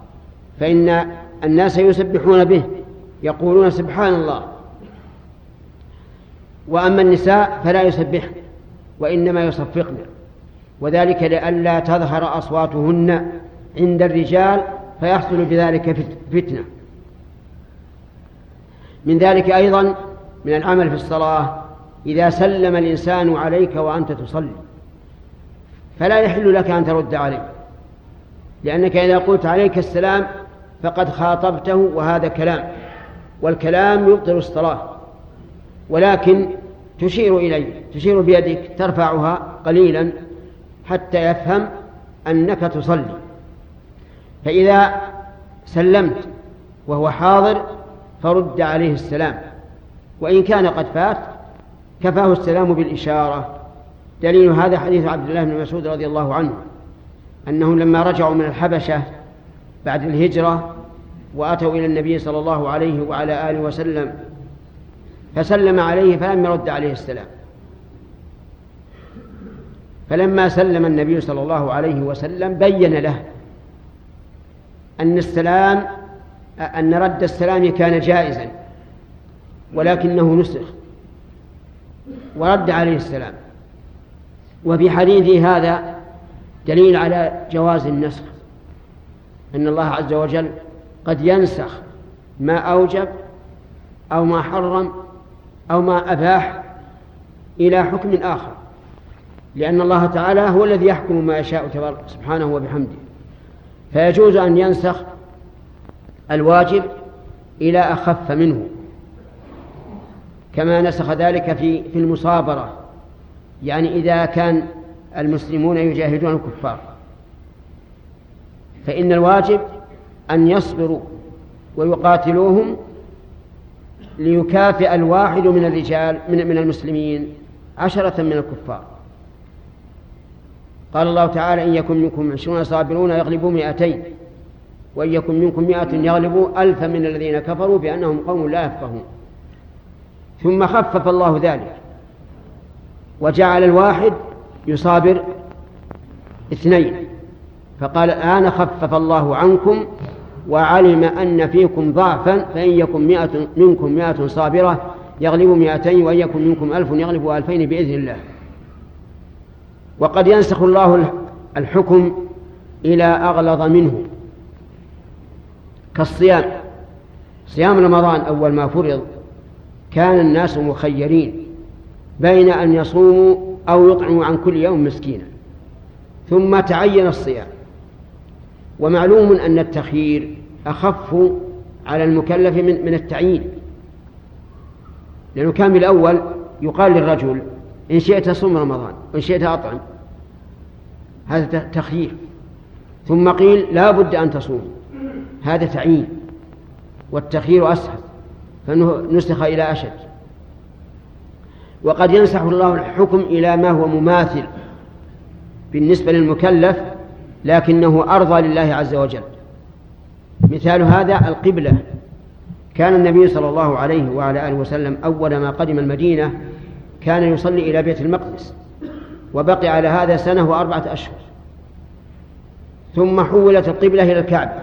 فإن الناس يسبحون به يقولون سبحان الله، وأما النساء فلا يسبحن وإنما يصفقن، وذلك لئلا تظهر أصواتهن عند الرجال فيحصل بذلك فتنة. من ذلك أيضا من العمل في الصلاة إذا سلم الإنسان عليك وأنت تصلي فلا يحل لك أن ترد عليه، لأنك إذا قلت عليك السلام فقد خاطبته وهذا كلام، والكلام يبطل الصلاة، ولكن تشير إليه، تشير بيدك ترفعها قليلا حتى يفهم أنك تصلي. فإذا سلمت وهو حاضر فرد عليه السلام، وإن كان قد فات كفاه السلام بالإشارة. دليل هذا حديث عبد الله بن مسعود رضي الله عنه أنهم لما رجعوا من الحبشة بعد الهجرة وأتوا إلى النبي صلى الله عليه وعلى آله وسلم فسلم عليه فلم يرد عليه السلام، فلما سلم النبي صلى الله عليه وسلم بين له أن رد السلام كان جائزا ولكنه نسخ ورد عليه السلام. وفي حديثه هذا دليل على جواز النسخ، أن الله عز وجل قد ينسخ ما أوجب أو ما حرم أو ما أباح إلى حكم آخر، لأن الله تعالى هو الذي يحكم ما يشاء سبحانه وبحمده، فيجوز أن ينسخ الواجب إلى أخف منه، كما نسخ ذلك في المصابرة، يعني إذا كان المسلمون يجاهدون الكفار فإن الواجب أن يصبروا ويقاتلوهم ليكافئ الواحد من الرجال من المسلمين 10 من الكفار. قال الله تعالى: إن يكن منكم 20 صابرون يغلبوا 200، وإن يكن منكم 100 يغلبوا 1000 من الذين كفروا بأنهم قوم لا يفقهون. ثم خفف الله ذلك وجعل الواحد يصابر 2، فقال: الآن خفف الله عنكم وعلم أن فيكم ضعفا فإن يكن منكم 100 صابرة يغلبوا 200، وإن يكن منكم 1000 يغلبوا 2000 بإذن الله. وقد ينسخ الله الحكم إلى أغلظ منه، كالصيام. صيام رمضان أول ما فرض كان الناس مخيرين بين أن يصوموا أو يطعموا عن كل يوم مسكينا، ثم تعين الصيام. ومعلوم أن التخيير أخف على المكلف من التعيين، لأنه كان بالأول يقال للرجل: إن شئت صوم رمضان وإن شئت أطعم، هذا تخيير. ثم قيل: لا بد أن تصوم، هذا تعيين، والتخيير أسهل، فإنه نسخ إلى أشد. وقد ينسخ الله الحكم إلى ما هو مماثل بالنسبة للمكلف لكنه أرضى لله عز وجل. مثال هذا القبلة. كان النبي صلى الله عليه وعلى آله وسلم أول ما قدم المدينة كان يصلي إلى بيت المقدس، وبقي على هذا 1 و4 أشهر، ثم حولت القبلة إلى الكعبة.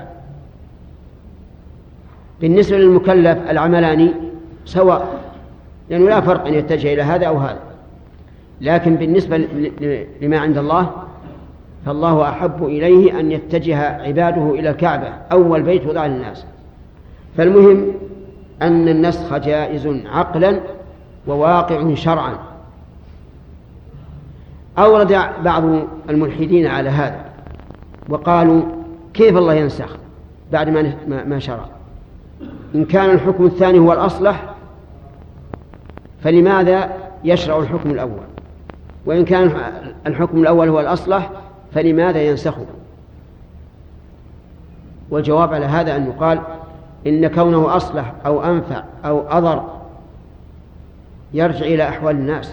بالنسبة للمكلف العملان سواء، لأنه لا فرق أن يتجه إلى هذا أو هذا، لكن بالنسبة لما عند الله فالله أحب إليه أن يتجه عباده إلى الكعبة، أول بيت وضع للناس. فالمهم أن النسخ جائز عقلا وواقع شرعا. أورد بعض الملحدين على هذا وقالوا: كيف الله ينسخ بعد ما شرع؟ إن كان الحكم الثاني هو الأصلح فلماذا يشرع الحكم الأول؟ وإن كان الحكم الأول هو الأصلح فلماذا ينسخه؟ والجواب على هذا أن يقال: إن كونه أصلح أو أنفع أو أضر يرجع إلى أحوال الناس،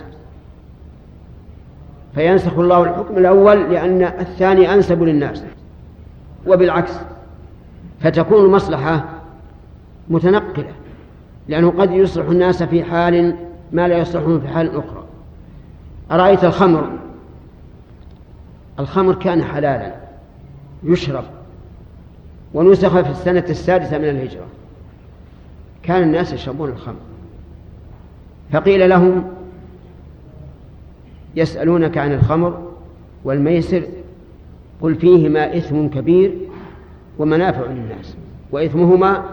فينسخ الله الحكم الأول لأن الثاني أنسب للناس، وبالعكس، فتكون المصلحة متنقلة، لأنه قد يصلح الناس في حال ما لا يصلحون في حال أخرى. أرأيت الخمر كان حلالا يشرب، ونسخ في السنة 6 من الهجرة. كان الناس يشربون الخمر، فقيل لهم يسألونك عن الخمر والميسر قل فيهما إثم كبير ومنافع للناس وإثمهما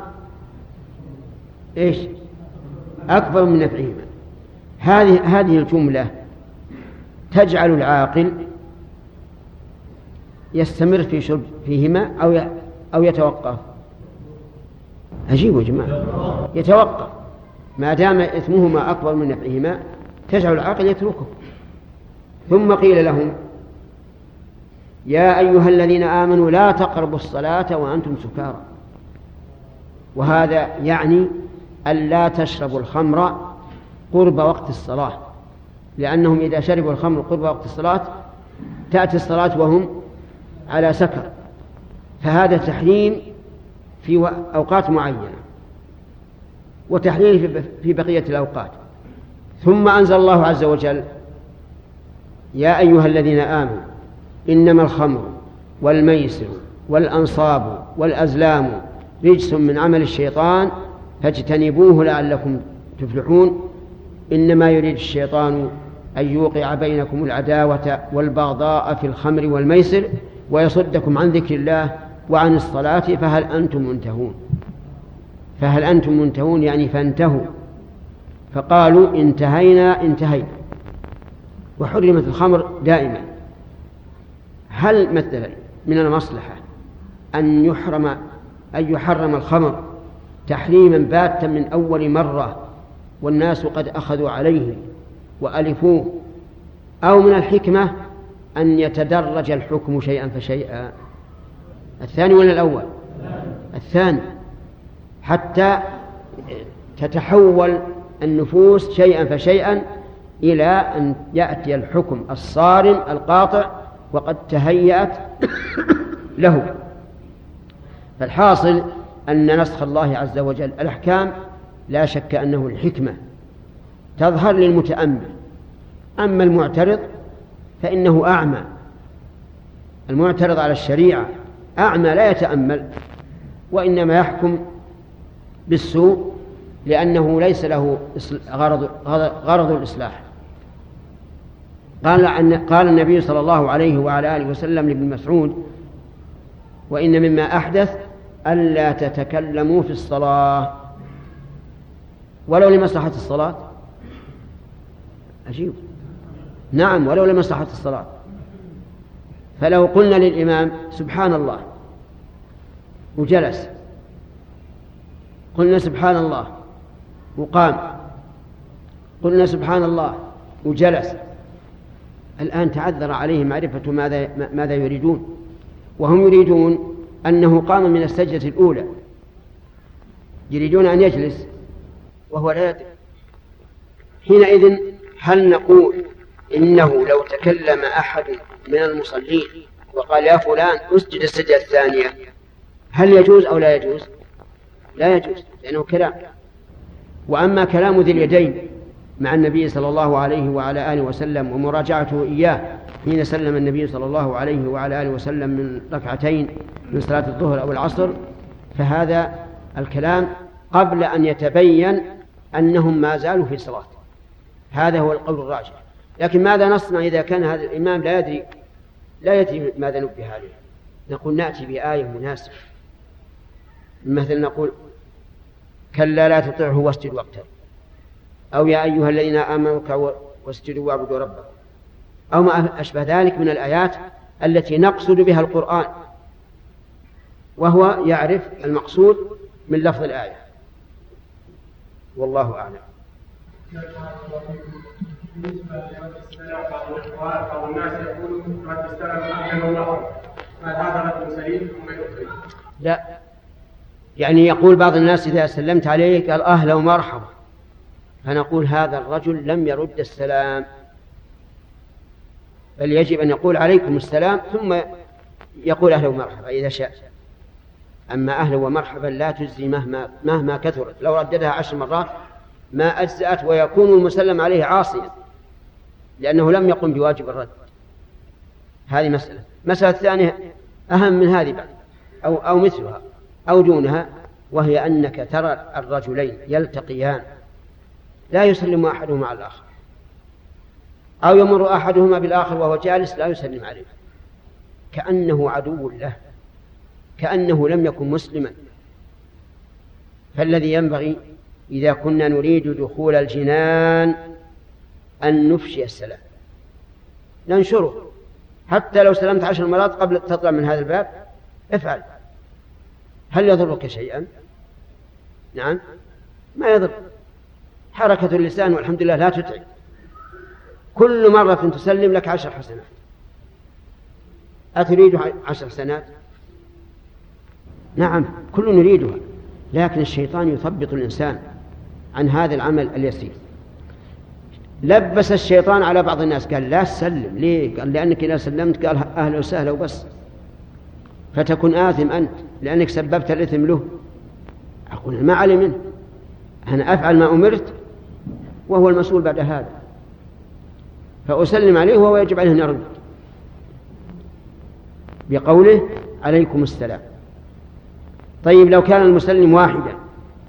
أكبر من نفعهما. هذه الجملة تجعل العاقل يستمر في شرب فيهما أو يتوقف. عجيب يا جماعة، يتوقف ما دام إثمهما أكبر من نفعهما، تجعل العاقل يتركه. ثم قيل لهم يا أيها الذين آمنوا لا تقربوا الصلاة وأنتم سكارى، وهذا يعني ألا تشربوا الخمر قرب وقت الصلاة، لأنهم إذا شربوا الخمر قرب وقت الصلاة تأتي الصلاة وهم على سكر، فهذا تحريم في أوقات معينة وتحليل في بقية الأوقات. ثم أنزل الله عز وجل يا أيها الذين آمنوا إنما الخمر والميسر والأنصاب والأزلام رجس من عمل الشيطان فاجتنبوه لعلكم تفلحون. إنما يريد الشيطان أن يوقع بينكم العداوة والبغضاء في الخمر والميسر ويصدكم عن ذكر الله وعن الصلاة فهل أنتم منتهون. فهل أنتم منتهون يعني فانتهوا، فقالوا انتهينا. وحرمت الخمر دائما. هل مثلا من المصلحة أن يحرم الخمر تحريما باتا من أول مرة والناس قد أخذوا عليه وألفوه، أو من الحكمة أن يتدرج الحكم شيئا فشيئا؟ الثاني ولا الأول؟ الثاني، حتى تتحول النفوس شيئا فشيئا إلى أن يأتي الحكم الصارم القاطع وقد تهيأت له. فالحاصل أن نسخ الله عز وجل الأحكام لا شك أنه الحكمة تظهر للمتأمل. أما المعترض فإنه أعمى، المعترض على الشريعة أعمى لا يتأمل، وإنما يحكم بالسوء لأنه ليس له غرض الإصلاح. قال النبي صلى الله عليه وعلى آله وسلم لابن مسعود وإن مما أحدث ألا تتكلموا في الصلاة ولو لمصلحة الصلاة. عجيب، نعم ولو لمصلحة الصلاة. فلو قلنا للإمام سبحان الله وجلس، قلنا سبحان الله وقام، قلنا سبحان الله وجلس، الآن تعذر عليه معرفة ماذا يريدون، وهم يريدون أنه قام من السجدة الأولى، يريدون أن يجلس وهو لا يدري. حينئذ هل نقول إنه لو تكلم أحد من المصلين وقال يا فلان اسجد السجدة الثانية هل يجوز أو لا يجوز؟ لا يجوز، لأنه كلام. وأما كلام ذي اليدين مع النبي صلى الله عليه وعلى آله وسلم ومراجعته إياه حين سلم النبي صلى الله عليه وعلى آله وسلم من ركعتين من صلاة الظهر أو العصر، فهذا الكلام قبل أن يتبين أنهم ما زالوا في صلاة. هذا هو القول الراجح. لكن ماذا نصنع إذا كان هذا الإمام لا يدري ماذا نبه عليه؟ نقول نأتي بآية مناسبة، مثل نقول كلا لا تطعه واسجد واقترب، أو يا أيها الذين آمنوا اركعوا واسجدوا واعبدوا ربكم، أو ما أشبه ذلك من الآيات التي نقصد بها القرآن وهو يعرف المقصود من لفظ الآية. والله أعلم. بالنسبة لرد السلام أو الناس يقولون رد السلام أهلا ومرحبا، هل هذا رد سليم أم يخرج؟ لا، يعني يقول بعض الناس إذا سلمت عليه قال أهلا ومرحبا، فنقول هذا الرجل لم يرد السلام، بل يجب أن يقول عليكم السلام ثم يقول أهلا ومرحبا إذا شاء. أما أهلا ومرحبا لا تجزي مهما كثرت، لو رددها 10 مرات ما أجزأت، ويكون المسلم عليه عاصيا لأنه لم يقم بواجب الرد. هذه مسألة الثانية أهم من هذه بعد. أو مثلها أو دونها، وهي أنك ترى الرجلين يلتقيان لا يسلم أحدهما على الآخر، أو يمر أحدهما بالآخر وهو جالس لا يسلم عليه، كأنه عدو له، كأنه لم يكن مسلما. فالذي ينبغي إذا كنا نريد دخول الجنان أن نفشي السلام، ننشره، حتى لو سلمت 10 مرات قبل تطلع من هذا الباب افعل. هل يضرك شيئا؟ نعم، ما يضر. حركة اللسان والحمد لله لا تتعب، كل مرة تسلم لك 10 حسنات. أتريد 10 حسنات؟ نعم، كل نريدها، لكن الشيطان يثبط الإنسان عن هذا العمل اليسير. لبس الشيطان على بعض الناس، قال لا تسلم. ليه؟ قال لأنك إذا سلمت قال أهلا وسهلا وبس، فتكون آثم أنت لأنك سببت الإثم له. أقول ما علي منه، أنا أفعل ما أمرت وهو المسؤول بعد هذا، فأسلم عليه وهو يجب عليه أن يرد بقوله عليكم السلام. طيب لو كان المسلم واحدا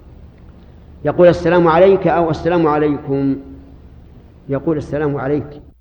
يقول السلام عليك أو السلام عليكم، يقول السلام عليك.